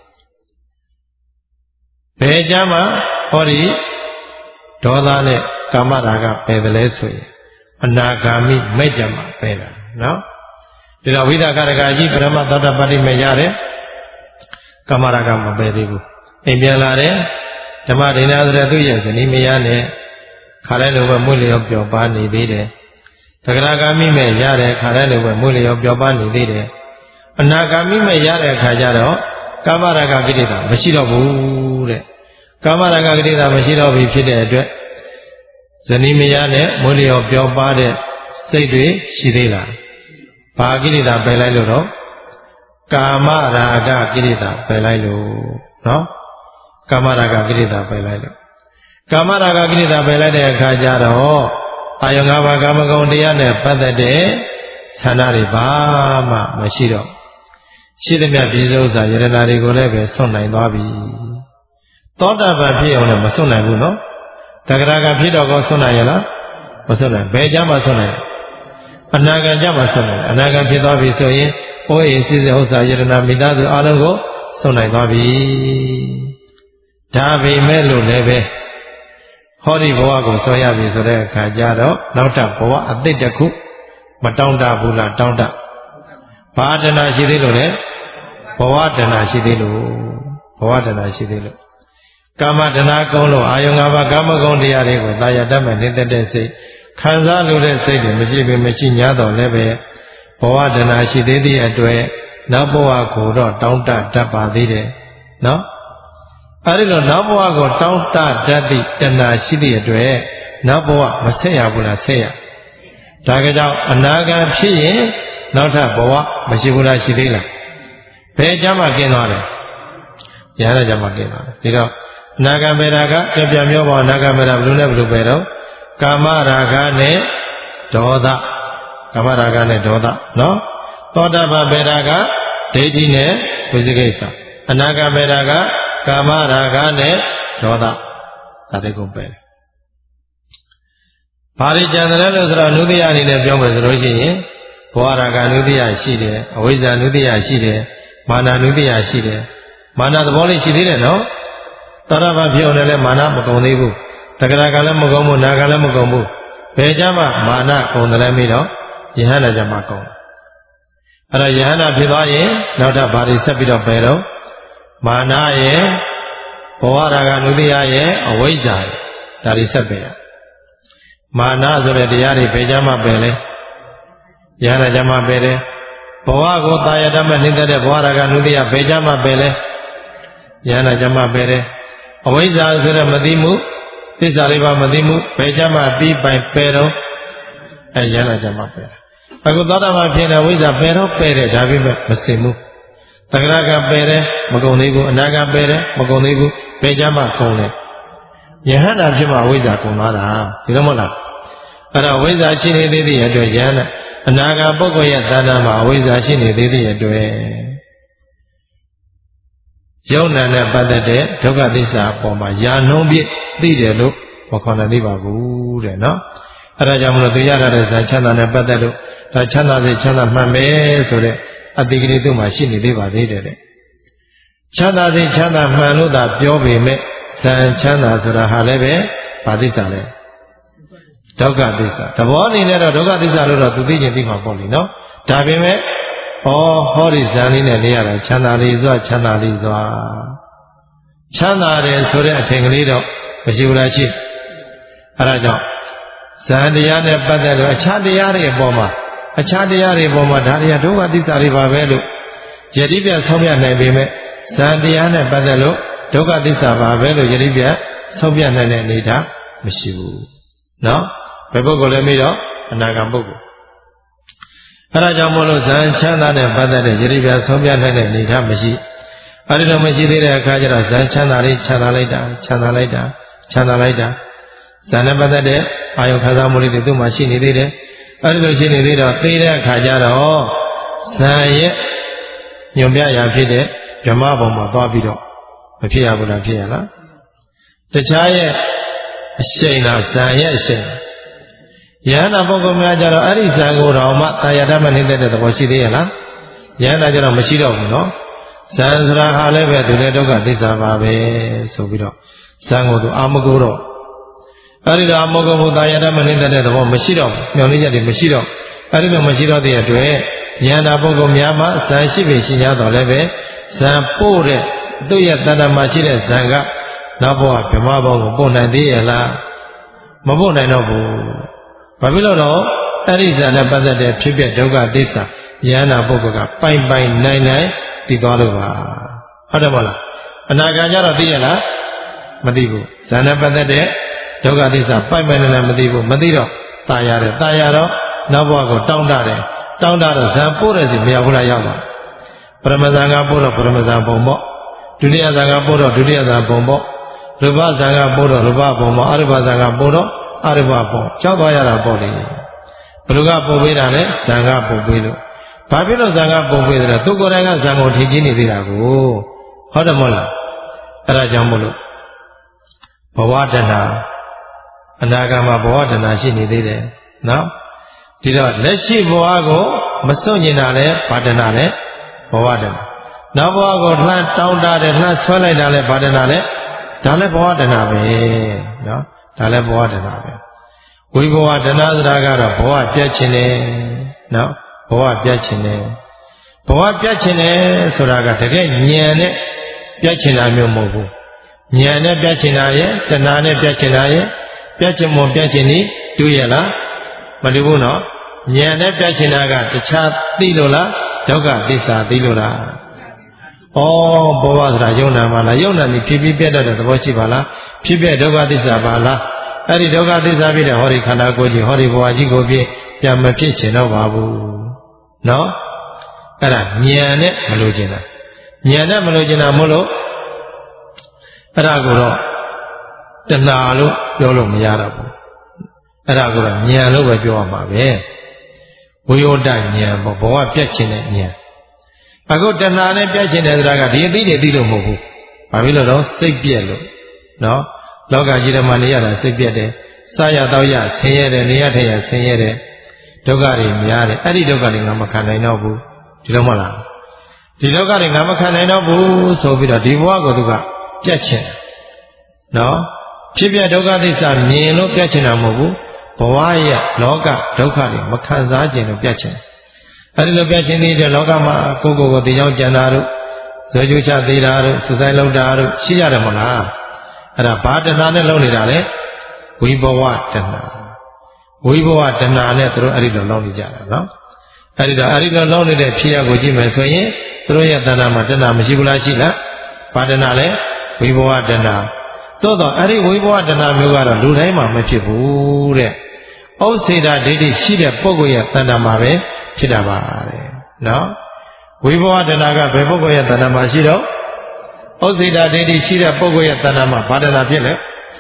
ဘယ်ကြမှာဟောဒီဒေါသနဲ့ကာမရာဂပယ်တယ်လဲဆိုရင်အနာဂါမိမဲ့ကြမှာပယ်တာနော်ဒီတော့ဝိသကရကကြီးပရမသောတာပတ္တိမဲ့ရတယ်ကာမရာဂမပယ်သေးဘူးအိမ်ပြန်လာတယ်ဓမ္မဒိဋ္ဌာဆိုတဲ့သူ့ရဲ့ဇနီးမယားနဲ့ခါတဲ့လိုပဲမွေးလျော်ပျော်ပါနေသေးတယ်သဂရဂါမိမဲ့ရတဲ့ခါတဲ့လိုပဲမွေးလျော်ပျော်ပါနေသေးတယ်အနာဂါမိမဲ့ရတဲ့အခါကျတော့ကာမရာဂကိလေသာမရှိတော့ဘူးတဲ့ကာမရာဂကိလေသာမရှိတော့ပြီဖြစ်တဲ့အတွက်ဇနီးမယားနဲ့မွေးလျော်ပျော်ပါတဲ့စိတ်တွေရှိသေးလားဘာကိလေသာပယ်လိုက်လို့တော့ကာမရာဂကိလေသာပယ်လိုက်လို့နော်ကာမရာဂကိလေသာပယ်လိုက်လို့ကာမရာဂကိလေသာပယ်လိုက်တဲ့အခါကျတော့အာယုံ၅ပါးကာမဂုဏ်တရားနဲ့ပတ်သက်တဲ့ဌာနတွေဘာမှမရှိတော့ရှိသမျှပြည့်စုံစွာယရနာတွေကိုလည်းပဲဆွတ်နိုင်သွားပြီသောတာပန်ဖြစ်အောင်လည်းမဆွတ်နိုင်ဘူးနော်တဂရကဖြစ်တော့ကောဆွတ်နိုင်ရလားမဆွတ်နိုင်ဘယ်ကြမှာဆွတ်နိုင်အနာဂံကြမှာဆွတ်နိုင်အနာဂံဖြစ်သွားပြီဆိုရင်ဩဧစိစေဥစ္စာယရနာမိသားစုအလုံးကိုဆွတ်နိုင်သွားပြီဒါပေမဲ့လို့လည်းပဲဟောဒီဘဝကိုဆွဲရပြီဆိုတဲ့အခါကျတော့နောက်ထပ်ဘဝအသစ်တစ်ခုမတောင်းတဘူးလားတောင်းတဘာတဏှာရှိသေးလို့လဲဘဝတဏှာရှိသေးလို့ဘဝတဏှာရှိသေးလို့ကာမတဏှာကုန်းလို့အာယုံ၅ပါးကာမဂုဏ်တရားတွေကိုသာယာတတ်မဲ့နေတဲ့တဲ့စိတ်ခံစားလို့တဲ့စိတ်တွေမရှိပေမရှိ냐တော့လည်းပဲဘဝတဏှာရှိသေးသည့်အတွက်နောက်ဘဝကိုတော့တောင်းတတတ်ပါသေးတယ်နော်အဲဒီလိုနောက်ဘဝကိုတောင်းတတတ်သည့်တဏှာရှိသည့်အတွက်နောက်ဘဝမဆက်ရဘူးလားဆက်ရဒါကြောင့်အနာဂတ်ဖြစ်ရင်နောက်ထပ်ဘဝမရှိဘူးလားရှိသေးလားဘယ်ကြမှာကျင်းသွားလဲရဟန်းကြမှာကျင်းသွားတယ်ဒီတော့အနာဂတ်မေရာကကြပြမျောပါအနာဂတ်မေရာဘယ်လိုနဲ့ဘယ်လိုပဲတော့ကာမရာဂနဲ့ဒေါသကာမရာဂနဲ့ဒေါသနော်သောတာပန်မေရာကဒိဋ္ဌိနဲ့ဝိသိကိစ္စအနာဂတ်မေရာကကာမရာဂနဲ့ဒေါသဒါတွေကုန်ပဲဘာတွေကြံတယ်လို့ဆိုတော့နုတ္တိယအနေနဲ့ပြောမယ်ဆိုလို့ရှိရင်ဘဝရာဂနုတ္တိယရှိတယ်အဝိဇ္ဇာနုတ္တိယရှိတယ်မာနနုတ္တိယရှိတယ်မာနသဘောလေးရှိသေးတယ်နော်သောတာပန်ဖြစ်အောင်လည်းမာနမကုန်သေးဘူးတဂရကလည်းမကုန်ဘူးနာကလည်းမကုန်ဘူးဘယ်ကြမှာမာနကုန်တယ်လဲမေးတော့ယဟန္တာကြမှာကုန်အဲ့တော့ယဟန္တာဖြစ်သွားရင်နောက်ထပ်ဘာတွေဆက်ပြီးတော့ပယ်တော့မာနရဲ့ဘဝရာဂနုတ္တိယရဲ့အဝိဇ္ဇာရဲ့ဒါတွေဆက်ပယ်ရမာနဆိုတဲ့တရားတွေဘယ်ကြမှာပယ်လဲယဟန္တာကြမှာပယ်တယ်ဘဝကိုတာယာတမဲ့နေတဲ့ဘဝရာဂနုတ္တိယဘယ်ကြမှာပယ်လဲယဟန္တာကြမှာပယ်တယ်အဝိဇ္ဇာဆိုတဲ့မသိမှုသစ္စာလေးပါးမသိမှုဘယ်ကြမှာပြီးပိုင်ပယ်တော့အဲယဟန္တာကြမှာပယ်တယ်အခုသောတာပန်ဖြစ်တဲ့ဝိဇ္ဇာပယ်တော့ပယ်တယ်ဒါပေမဲ့မစင်ဘူးသဂရကပယ်တယ်မကုန်သေးဘူးအနာကပယ်တယ်မကုန်သေးဘူးဘယ်ကြမှာကုန်လဲယဟန္တာဖြစ်မှာဝိဇ္ဇာကုန်သွားတာဒီလိုမဟုတ်လားအဲ့တော့ဝိဇ္ဇာရှိနေသေးတဲ့အတွက်ယဟန္တာအနာဂတ်ပုဂ္ဂိုလ်ရဲ့တဏ္ဍာမှာအဝိဇ္ဇာရှိနေသေးတဲ့အတွက်ယုံနာနဲ့ပတ်သက်တဲ့ဒုက္ခသစ္စာအပေါ်မှာယာနှုံးပြည့်သိတယ်လို့မခေါ်နိုင်သေးပါဘူးတဲ့နော်အဲဒါကြောင့်မလို့သူရတဲ့ဇာချမ်းသာနဲ့ပတ်သက်လို့ဒါချမ်းသာစေချမ်းသာမှန်ပဲဆိုတဲ့အတိကလေးသူ့မှာရှိနေသေးပါသေးတယ်တဲ့ချမ်းသာစေချမ်းသာမှန်လို့သာပြောပေမဲ့ဇာချမ်းသာဆိုတာဟာလည်းပဲဘာသစ္စာလဲဒုက္ခသစ္စာသဘောအနေနဲ့တော့ဒုက္ခသစ္စာလို့တော့သူသိချင်းသိမှာပေါ့လေနော်ဒါပေမဲ့ဩဟောဒီဇာလေးနဲ့နေရတာချမ်းသာလေးစွာချမ်းသာလေးစွာချမ်းသာတယ်ဆိုတဲ့အထင်ကလေးတော့မရှိဘူးလားရှိအဲဒါကြောင့်ဇာတရားနဲ့ပတ်သက်လို့အခြားတရားတွေအပေါ်မှာအခြားတရားတွေအပေါ်မှာဒါတွေကဒုက္ခသစ္စာတွေပါပဲလို့ယတိပြဆုံးပြနိုင်ပေမဲ့ဇာတရားနဲ့ပတ်သက်လို့ဒုက္ခသစ္စာပါပဲလို့ယတိပြဆုံးပြနိုင်တဲ့အနေထားမရှိဘူးနော်ဘယ်ပုဂ္ဂိုလ်လဲမေးတော့အနာဂံပုဂ္ဂိုလ်အဲဒါကြောင့်မို့လို့ဇာချမ်းသာနဲ့ပတ်သက်တဲ့ယတိပြဆုံးပြနိုင်တဲ့အနေထားမရှိအဲဒီတော့မရှိသေးတဲ့အခါကျတော့ဇာချမ်းသာလေးချမ်းသာလိုက်တာချမ်းသာလိုက်တာချမ်းသာလိုက်တာဇာနဲ့ပတ်သက်တဲ့အာယုခံစားမှုလေးတွေသူ့မှာရှိနေသေးတယ်အဲဒီလိုရှိနေသေးတော့သိတဲ့အခါကျတော့ဇာရဲ့ညွန်ပြရာဖြစ်တဲ့ဓမ္မဘုံမှာသွားပြီးတော့မဖြစ်ရဘူးလားဖြစ်ရလားတခြားရဲ့အရှိန်လားဇာရဲ့အရှိန်ယဟန္တာပုဂ္ဂိုလ်များကြတော့အဲ့ဒီဇာကိုတော့မှတာယာဓမ္မနေတဲ့သဘောရှိသေးရဲ့လားယဟန္တာကြတော့မရှိတော့ဘူးနော်ဇံဆိုတာဟာလည်းပဲသူလည်းဒုက္ခသစ္စာပါပဲဆိုပြီးတော့ဇံကိုသူအာမကိုတော့အဲ့ဒီတော့အာမကိုမှုတာယတမနေတဲ့သဘောမရှိတော့မျောလင်းချက်တွေမရှိတော့အဲ့ဒီလိုမရှိတော့တဲ့အတွက်ဉာဏ်သာပုဂ္ဂိုလ်များမှာဇံရှိပြီရှိကြတော့လည်းပဲဇံပို့တဲ့သူ့ရဲ့တဏ္ဍာမှာရှိတဲ့ဇံကနောက်ဘဝဗြဟ္မဘောကိုပို့နိုင်သေးရဲ့လားမပို့နိုင်တော့ဘူးဘာဖြစ်လို့တော့အဲ့ဒီဇာနဲ့ပတ်သက်တဲ့ဖြစ်ဖြစ်ဒုက္ခသစ္စာဉာဏ်နာပုဂ္ဂိုလ်ကပိုင်ပိုင်နိုင်နိုင်သိသွားလို့ပါဟုတ်တယ်မဟုတ်လားအနာဂတ်ကျတော့သိရလားမသိဘူးဇာနဲ့ပတ်သက်တဲ့ဒုက္ခသစ္စာပိုင်ပိုင်နိုင်နိုင်မသိဘူးမသိတော့ตายရတယ်ตายရတော့နောက်ဘဝကိုတောင်းတတယ်တောင်းတတော့ဇာပို့တဲ့စီမရောက်ဘူးလားရောက်သွားပရမဇာကပို့တော့ပရမဇာဘုံပေါ့ဒုတိယဇာကပို့တော့ဒုတိယဇာဘုံပေါ့ရူပဇာကပို့တော့ရူပဘုံပေါ့အရူပဇာကပို့တော့အရူပဘုံကြောက်သွားရတာပေါ့လေဘယ်လိုကပို့ပေးတာလဲဇာကပို့ပေးလို့ဘာဖြစ်လို့ဇာကပို့ပေးတယ်လဲသူကိုယ်တိုင်ကဇာကိုထင်ကြီးနေသေးတာကိုဟုတ်တယ်မဟုတ်လားအဲ့ဒါကြောင့်မို့လို့ဘဝတဏှာအနာဂတ်မှာဘဝတဏှာရှိနေသေးတယ်နော်ဒီတော့လက်ရှိဘဝကိုမစွန့်ကျင်တာလဲဘာတဏှာလဲဘဝတဏှာနောက်ဘဝကိုလှမ်းတောင်းတတယ်လှမ်းဆွဲလိုက်တာလဲဘာတဏှာလဲဒါလည်းဘဝတဏှာပဲနော်ဒါလည်းဘဝတဏှာပဲဝိဘဝတဏှာဆိုတာကတော့ဘဝပြတ်ခြင်းတယ်နော်ဘဝပြတ်ခြင်းတယ်ဘဝပြတ်ခြင်းတယ်ဆိုတာကတကယ်ဉာဏ်နဲ့ပြတ်ခြင်းတာမျိုးမဟုတ်ဘူးဉာဏ်နဲ့ပြတ်ခြင်းတာရဲ့တဏှာနဲ့ပြတ်ခြင်းတာရဲ့ပြတ်ခြင်းမပြတ်ခြင်းนี่တူရလားမတူဘူးနော်ဉာဏ်နဲ့ပြတ်ခြင်းတာကတခြားသိလို့လားဒုက္ခသစ္စာသိလို့လားဩဘဝဆိုတာယုံနာပါလားယုံနာนี่ဖြစ်ပြီးပြတ်တဲ့သဘောရှိပါလားဖြစ်ပြဒုက္ခသစ္စာပါလားအဲ့ဒီဒုက္ခသစ္စာဖြစ်တဲ့ဟောဒီခန္ဓာကိုယ်ကြီးဟောဒီဘဝကြီးကိုပြပြန်မဖြစ်ချင်တော့ပါဘူးနော်အဲ့ဒါဉာဏ်နဲ့မလို့ချင်တာဉာဏ်နဲ့မလို့ချင်တာမို့လို့အဲ့ဒါကိုတော့တဏှာလို့ပြောလို့မရတော့ဘူးအဲ့ဒါကိုတော့ဉာဏ်လို့ပဲပြောရမှာပဲဝိယောဒဉာဏ်ပေါ့ဘဝပြတ်ခြင်းတဲ့ဉာဏ်အခုတဏှာနဲ့ပြတ်ခြင်းတဲ့ဆိုတာကဒီအသိတွေသိလို့မဟုတ်ဘူးဘာဖြစ်လို့တော့စိတ်ပြက်လို့နော်လောကကြီးထဲမှာနေရတာစိတ်ပြက်တယ်စားရတော့ရဆင်းရဲတယ်နေရထရဆင်းရဲတယ်ဒုက္ခတွေများတယ်အဲ့ဒီဒုက္ခတွေငါမခံနိုင်တော့ဘူးဒီလိုမဟုတ်လားဒီဒုက္ခတွေငါမခံနိုင်တော့ဘူးဆိုပြီးတော့ဒီဘဝကိုသူကပြတ်ခြင်းနော်ဖြစ်ပြဒုက္ခသစ္စာမြင်လို့ပြတ်ခြင်းတာမဟုတ်ဘူးဘဝရဲ့လောကဒုက္ခတွေမခံစားခြင်းလို့ပြတ်ခြင်းအဲ့ဒီလိုပြတ်ခြင်းတွေလောကမှာကိုယ်ကိုယ်ကိုတရားကြံတာတို့ဇေကျူချသေးတာတို့စစိုက်လောက်တာတို့ရှိရတယ်မဟုတ်လားအဲ့ဒါဘာတဏှာနဲ့လုပ်နေတာလဲဝိဘဝတဏှာဝိဘဝတဏှာနဲ့သူတို့အဲ့ဒီလိုလုပ်နေကြတာနော်အဲ့ဒီတော့အဲ့ဒီလိုလုပ်နေတဲ့ဖြစ်ရကိုကြည့်မယ်ဆိုရင်သူတို့ရဲ့တဏှာမှာတဏှာမရှိဘူးလားရှိလားဘာတဏှာလဲဝိဘဝတဏှာသို့တော့အဲ့ဒီဝိဘဝတဏှာမျိုးကတော့လူတိုင်းမှာမဖြစ်ဘူးတဲ့ဩစေတဒိဋ္ဌိရှိတဲ့ပုဂ္ဂိုလ်ရဲ့တဏှာမှာပဲဖြစ်တာပါတဲ့နော်ဝိဘဝတဏှာကဘယ်ပုဂ္ဂိုလ်ရဲ့တဏှာမှာရှိတော့ဩစေတဒိဋ္ဌိရှိတဲ့ပုဂ္ဂိုလ်ရဲ့တဏှာမှာဘာတဏှာဖြစ်လဲ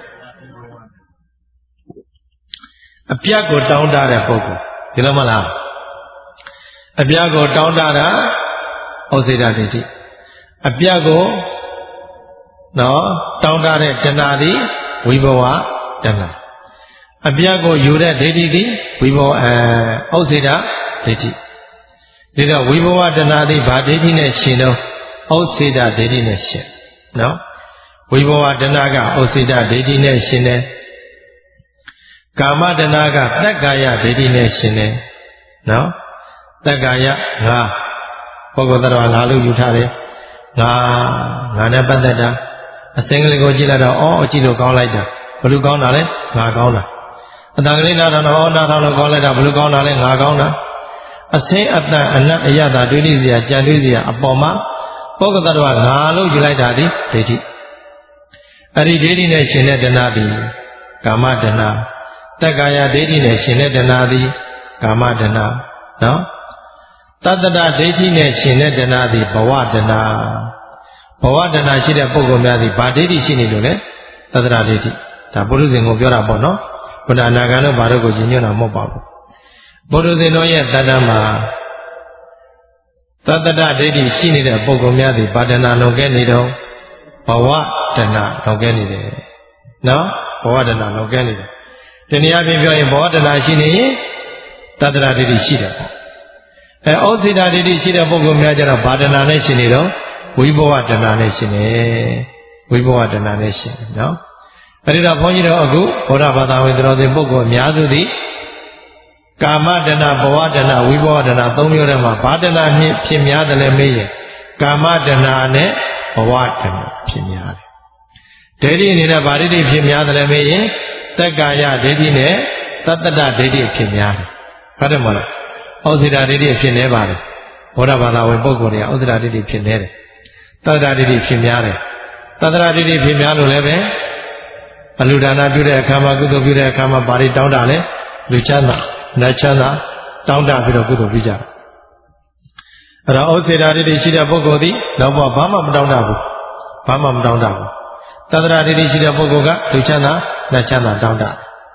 အပြတ်ကိုတောင်းတတဲ့ပုဂ္ဂိုလ်ဒီလိုမလားအပြတ်ကိုတောင်းတတာဩစေတဒိဋ္ဌိအပြတ်ကိုနော်တောင်းတတဲ့တဏှာသည်ဝိဘဝတဏှာအပြတ်ကိုယူတဲ့ဒိဋ္ဌိသည်ဝိဘဝအဲဩစေတဒိဋ္ဌိဒီတော့ဝိဘဝတဏှာသည်ဗာဒိဋ္ဌိနဲ့ရှင်တော့ဩစေတဒိဋ္ဌိနဲ့ရှင်နော်ဝိဘဝတဏှာကဩစေတဒိဋ္ဌိနဲ့ရှင်တယ်ကာမတဏှာကတက္ကာယဒိဋ္ဌိနဲ့ရှင်တယ်နော်တက္ကာယငါပုဂ္ဂိုလ်တော်ငါလို့ယူထားတယ်ငါငါနဲ့ပတ်သက်တာအစင်ကလေးကိုကြည့်လိုက်တော့အော်အကြည့်လို့ကောင်းလိုက်တာဘယ်လိုကောင်းတာလဲငါကောင်းတာအတန်ကလေးနားတော့အော်နားထောင်လို့ကောင်းလိုက်တာဘယ်လိုကောင်းတာလဲငါကောင်းတာအစင်းအတန်အနတ်အယတာတွေးလိစရာကြံတွေးစရာအပေါ်မှာပုဂ္ဂိုလ်တော်ငါလို့ယူလိုက်တာဒီဒိဋ္ဌိအဲ့ဒီဒိဋ္ဌိနဲ့ရှင်တဲ့တဏှာသည်ကာမတဏှာတက္ကာယဒိဋ္ဌိနဲ့ရှင်တဲ့တဏှာသည်ကာမတဏှာနော်တတ္တဒဒိဋ္ဌိနဲ့ရှင်တဲ့တဏှာသည်ဘဝတဏှာဘဝတဏှာရှိတဲ့ပုဂ္ဂိုလ်များသည်ဘာဒိဋ္ဌိရှိနေလို့လဲတတ္တဒဒိဋ္ဌိဒါပုရုဇဉ်ကိုပြောတာပေါ့နော်ဘုရားအနာဂံတို့ဘာတို့ကိုညွှန်တာမဟုတ်ပါဘူးပုရုဇဉ်တို့ရဲ့တတ္တမှာတတ္တဒဒိဋ္ဌိရှိနေတဲ့ပုဂ္ဂိုလ်များသည်ဘာတဏှာလုံခဲ့နေတော့ဘဝတဏှာလုံခဲ့နေတယ်နော်ဘဝတဏှာလုံခဲ့နေတယ်ဒီနေရာပြင်ပြောရင်ဘဝတဏှာရှိနေရင်တတ္တဒဒိဋ္ဌိရှိတယ်ပေါ့အဲဩဇိတာဒိဋ္ဌိရှိတဲ့ပုဂ္ဂိုလ်များကျတော့ဘာတဏှာနဲ့ရှိနေတော့ဝဝိဘဝတဏှာနဲ့ရှင်တယ်ဝိဘဝတဏှာနဲ့ရှင်တယ်နော်အဲ့ဒီတော့ဘုန်းကြီးတို့အခုဘုရားဘာသာဝင်တော်စဉ်ပုဂ္ဂိုလ်အများစုသည်ကာမတဏှာဘဝတဏှာဝိဘဝတဏှာသုံးမျိုးထဲမှာဘာတဏှာဖြစ်များတယ်လဲမေးရင်ကာမတဏှာနဲ့ဘဝတဏှာဖြစ်များတယ်ဒိဋ္ဌိနေတဲ့ဗာဒိဋ္ဌိဖြစ်များတယ်လဲမေးရင်တက္ကာယဒိဋ္ဌိနဲ့သတ္တတဒိဋ္ဌိဖြစ်များတယ်ဟုတ်တယ်မလားဩဇိတာဒိဋ္ဌိဖြစ်နေပါတယ်ဘုရားဘာသာဝင်ပုဂ္ဂိုလ်တွေကဩဇိတာဒိဋ္ဌိဖြစ်နေတယ်သတ္တတဒိဋ္ဌိဖြစ်များတယ်သတ္တတဒိဋ္ဌိဖြစ်များလို့လည်းပဲအလူဒါနပြုတဲ့အခါမှာကုသိုလ်ပြုတဲ့အခါမှာဘာတွေတောင်းတလဲလူချမ်းသာနတ်ချမ်းသာတောင်းတပြီးတော့ကုသိုလ်ပြုကြတယ်အဲ့တော့ဩဇိတာဒိဋ္ဌိရှိတဲ့ပုဂ္ဂိုလ်သည်နောက်ဘဝဘာမှမတောင်းတဘူးဘာမှမတောင်းတဘူးသတ္တတဒိဋ္ဌိရှိတဲ့ပုဂ္ဂိုလ်ကလူချမ်းသာနတ်ချမ်းသာတောင်းတ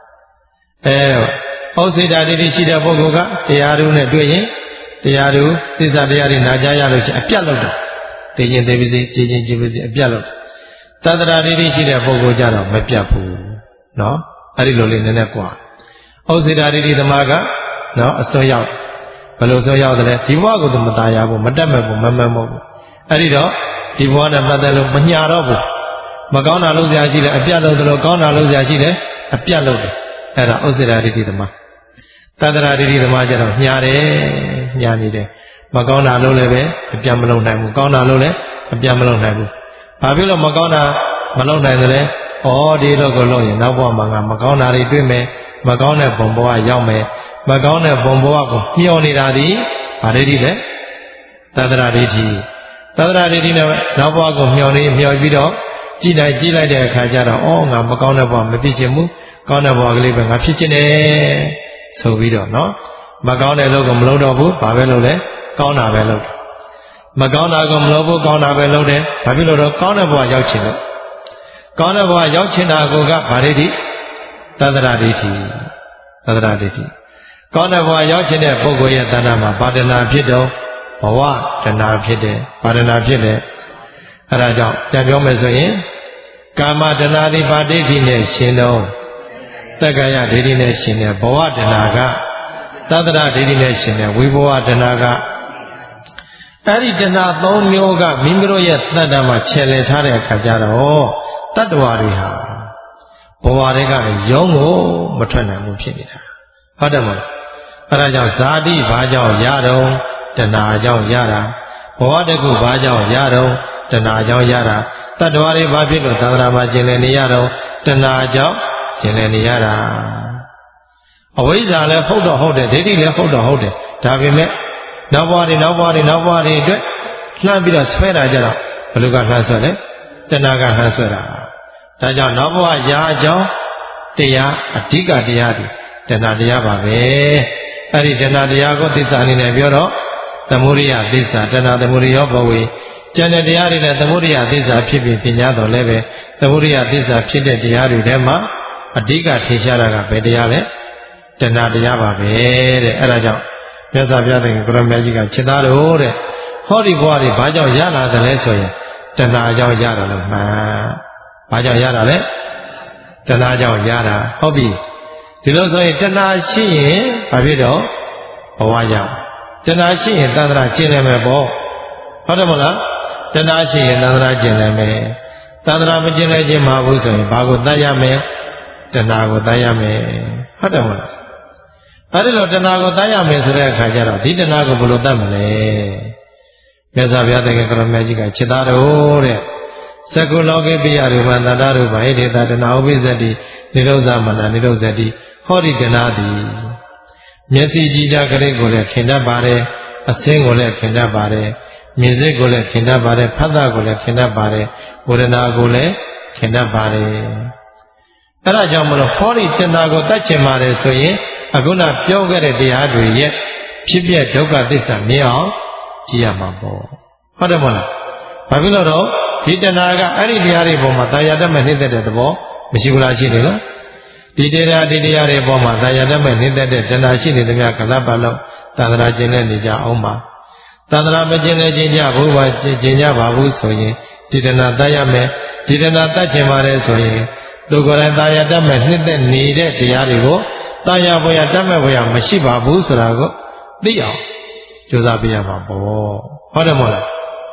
အဲဩဇိတာဒိဋ္ဌိရှိတဲ့ပုဂ္ဂိုလ်ကတရားဓုနဲ့တွေ့ရင်တရားဓုသစ္စာတရားတွေနာကြားရလို့ရှိရင်အပြတ်လုပ်တာသိချင်းသိပါစေကြည်ချင်းကြည်ပါစေအပြတ်လုပ်တာသတ္တရာဒိဋ္ဌိရှိတဲ့ပုဂ္ဂိုလ်ကြတော့မပြတ်ဘူးနော်အဲ့ဒီလိုလေးနည်းနည်းกว่าဩဇိတာဒိဋ္ဌိသမားကနော်အစွန်းရောက်ဘယ်လိုစွန်းရောက်တယ်လဲဒီဘဝကိုသူမตายရဘူးမတက်မဲ့ဘူးမမှန်မဟုတ်ဘူးအဲ့ဒီတော့ဒီဘဝနဲ့ပတ်သက်လို့မညာတော့ဘူးမကောင်းတာလုပ်စရာရှိတယ်အပြတ်လုပ်တယ်လို့ကောင်းတာလုပ်စရာရှိတယ်အပြတ်လုပ်တယ်အဲ့ဒါဩဇိတာဒိဋ္ဌိသမားသတ္တရာဒိဋ္ဌိသမားကျတော့ညာတယ်ညာနေတယ်မကောင်းတာလုပ်လည်းပဲအပြတ်မလုပ်နိုင်ဘူးကောင်းတာလုပ်လည်းအပြတ်မလုပ်နိုင်ဘူးဘာဖြစ်လို့မကောင်းတာမလုပ်နိုင်တယ်လဲဩဒီလိုကိုလုပ်ရင်နောက်ဘဝမှာငါမကောင်းတာတွေတွေ့မယ်မကောင်းတဲ့ဘုံဘဝရောက်မယ်မကောင်းတဲ့ဘုံဘဝကိုမျှော်နေတာဒီဘာဒိဋ္ဌိလဲသတ္တရာဒိဋ္ဌိသတ္တရာဒိဋ္ဌိနဲ့နောက်ဘဝကိုမျှော်နေမျှော်ပြီးတော့ကြည်လိုက်ကြည်လိုက်တဲ့အခါကျတော့ဩငါမကောင်းတဲ့ဘဝမဖြစ်ချင်ဘူးကောင်းတဲ့ဘဝကလေးပဲငါဖြစ်ချင်တယ်ဆိုပြီးတော့နော်မကောင်းတဲ့လုပ်ကိုမလုပ်တော့ဘူးဘာပဲလုပ်လဲကောင်းတာပဲလုပ်တယ်မကောင်းတာကိုမလုပ်ဘူးကောင်းတာပဲလုပ်တယ်ဘာဖြစ်လို့တော့ကောင်းတဲ့ဘဝရောက်ချင်လို့ကောင်းတဲ့ဘဝရောက်ချင်တာကိုကဗာဒိဋ္ဌိသတ္တရာဒိဋ္ဌိသတ္တရာဒိဋ္ဌိကောင်းတဲ့ဘဝရောက်ချင်တဲ့ပုဂ္ဂိုလ်ရဲ့တဏ္ဍာမှာပါဒနာဖြစ်တော့ဘဝတဏ္ဍာဖြစ်တယ်ပါဒနာဖြစ်တယ်အဲဒါကြောင့်ပြန်ပြောမယ်ဆိုရင်ကာမတဏ္ဍာဒီပါဒိဋ္ဌိနဲ့ရှင်တော့တက္ကာယဒိဋ္ဌိနဲ့ရှင်တယ်ဘဝတဏ္ဍာကသတ္တရာဒိဋ္ဌိနဲ့ရှင်တယ်ဝိဘဝတဏ္ဍာကအဲ့ဒီတဏှာသုံးမျိုးကမိမိတို့ရဲ့တတ္တမှာခြေလည်ထားတဲ့အခါကျတော့တတ္တဝါတွေဟာဘဝတွေကလည်းယုံကိုမထွက်နိုင်ဘူးဖြစ်နေတာဟုတ်တယ်မလားအဲ့ဒါကြောင့်ဇာတိဘာကြောင့်ရတော့တဏှာကြောင့်ရတာဘဝတကူဘာကြောင့်ရတော့တဏှာကြောင့်ရတာတတ္တဝါတွေဘာဖြစ်လို့သံဃာမှာကျင်လည်နေရတော့တဏှာကြောင့်ကျင်လည်နေရတာအဝိဇ္ဇာလည်းဟုတ်တော့ဟုတ်တယ်ဒိဋ္ဌိလည်းဟုတ်တော့ဟုတ်တယ်ဒါပေမဲ့နောက်ဘဝတွေနောက်ဘဝတွေနောက်ဘဝတွေအတွက်လှမ်းပြီးတော့ဆွဲတာကြတော့ဘယ်လိုကလှမ်းဆွဲလဲတဏှာကလှမ်းဆွဲတာဒါကြောင့်နောက်ဘဝရာအကြောင်းတရားအဓိကတရားတွေတဏှာတရားပါပဲအဲ့ဒီတဏှာတရားကိုသစ္စာအနေနဲ့ပြောတော့သမုဒိယသစ္စာတဏှာသမုဒိယောဘဝေကျန်တဲ့တရားတွေနဲ့သမုဒိယသစ္စာဖြစ်ပြီးပညာတော်လည်းပဲသမုဒိယသစ္စာဖြစ်တဲ့တရားတွေထဲမှာအဓိကထင်ရှားတာကဘယ်တရားလဲတဏှာတရားပါပဲတဲ့အဲ့ဒါကြောင့်မြတ်စွာဘုရားသခင်ကိုရမကြီးကခြေသားတော်တဲ့ဟောဒီဘဝတွေဘာကြောင့်ရလာတယ်လဲဆိုရင်တဏှာကြောင့်ရတာလို့မှန်ဘာကြောင့်ရတာလဲတဏှာကြောင့်ရတာဟုတ်ပြီဒီလိုဆိုရင်တဏှာရှိရင်ဘာဖြစ်တော့ဘဝရောက်တဏှာရှိရင်သန္တရာကျင့်နိုင်မယ်ပေါ့ဟုတ်တယ်မလားတဏှာရှိရင်သန္တရာကျင့်နိုင်မယ်သန္တရာမကျင့်နိုင်ခြင်းမဟုတ်ဆိုရင်ဘာကိုတတ်ရမယ်တဏှာကိုတတ်ရမယ်ဟုတ်တယ်မလားအဲ့ဒီလိုတဏှာကိုတတ်ရမယ်ဆိုတဲ့အခါကျတော့ဒီတဏှာကိုဘယ်လိုတတ်မလဲမြတ်စွာဘုရားသခင်ကရမကြီးကခြေသားတော်တဲ့သကုလောကေပိယရူပံတတ္တရူပဟိတေတတဏှာဥပိသတိနိရောဓမနနိရောဓတိဟောဒီတဏှာသည်မျက်စိကြည်တာကလေးကိုလည်းခင်တတ်ပါတယ်အစင်းကိုလည်းခင်တတ်ပါတယ်မြင်စိတ်ကိုလည်းခင်တတ်ပါတယ်ဖတ်တာကိုလည်းခင်တတ်ပါတယ်ဝေဒနာကိုလည်းခင်တတ်ပါတယ်အဲ့ဒါကြောင့်မလို့ဟောဒီတဏှာကိုတတ်ချင်ပါတယ်ဆိုရင်အခုနပြောခဲ့တဲ့တရားတွေရဲ့ဖြစ်ပြဒုက္ခသစ္စာမြင်အောင်ကြည့်ရမှာပေါ့ဟုတ်တယ်မဟုတ်လားဘာဖြစ်လို့တော့ဒီတဏှာကအဲ့ဒီတရားတွေပေါ်မှာတာယာတတ်မဲ့နှိမ့်သက်တဲ့သဘောမရှိဘူးလားရှိနေလားဒီတရားဒီတရားတွေပေါ်မှာတာယာတတ်မဲ့နှိမ့်သက်တဲ့တဏှာရှိနေသမျှကလပ်ပါလို့သံဃာကျင့်နေကြအောင်ပါသံဃာမကျင့်နေခြင်းကြဘူးပါကျင့်ကြပါဘူးဆိုရင်ဒီတဏှာတတ်ရမယ်ဒီတဏှာတတ်ချင်ပါတယ်ဆိုရင်သူကိုယ်တိုင်တာယာတတ်မဲ့နှိမ့်သက်နေတဲ့တရားတွေကိုတာယာဘွယ်တတ်မဲ့ဘွယ်မရှိပါဘူးဆိုတာကိုသိအောင်ကြိုးစားပြရမှာပေါ့ဟုတ်တယ်မဟုတ်လား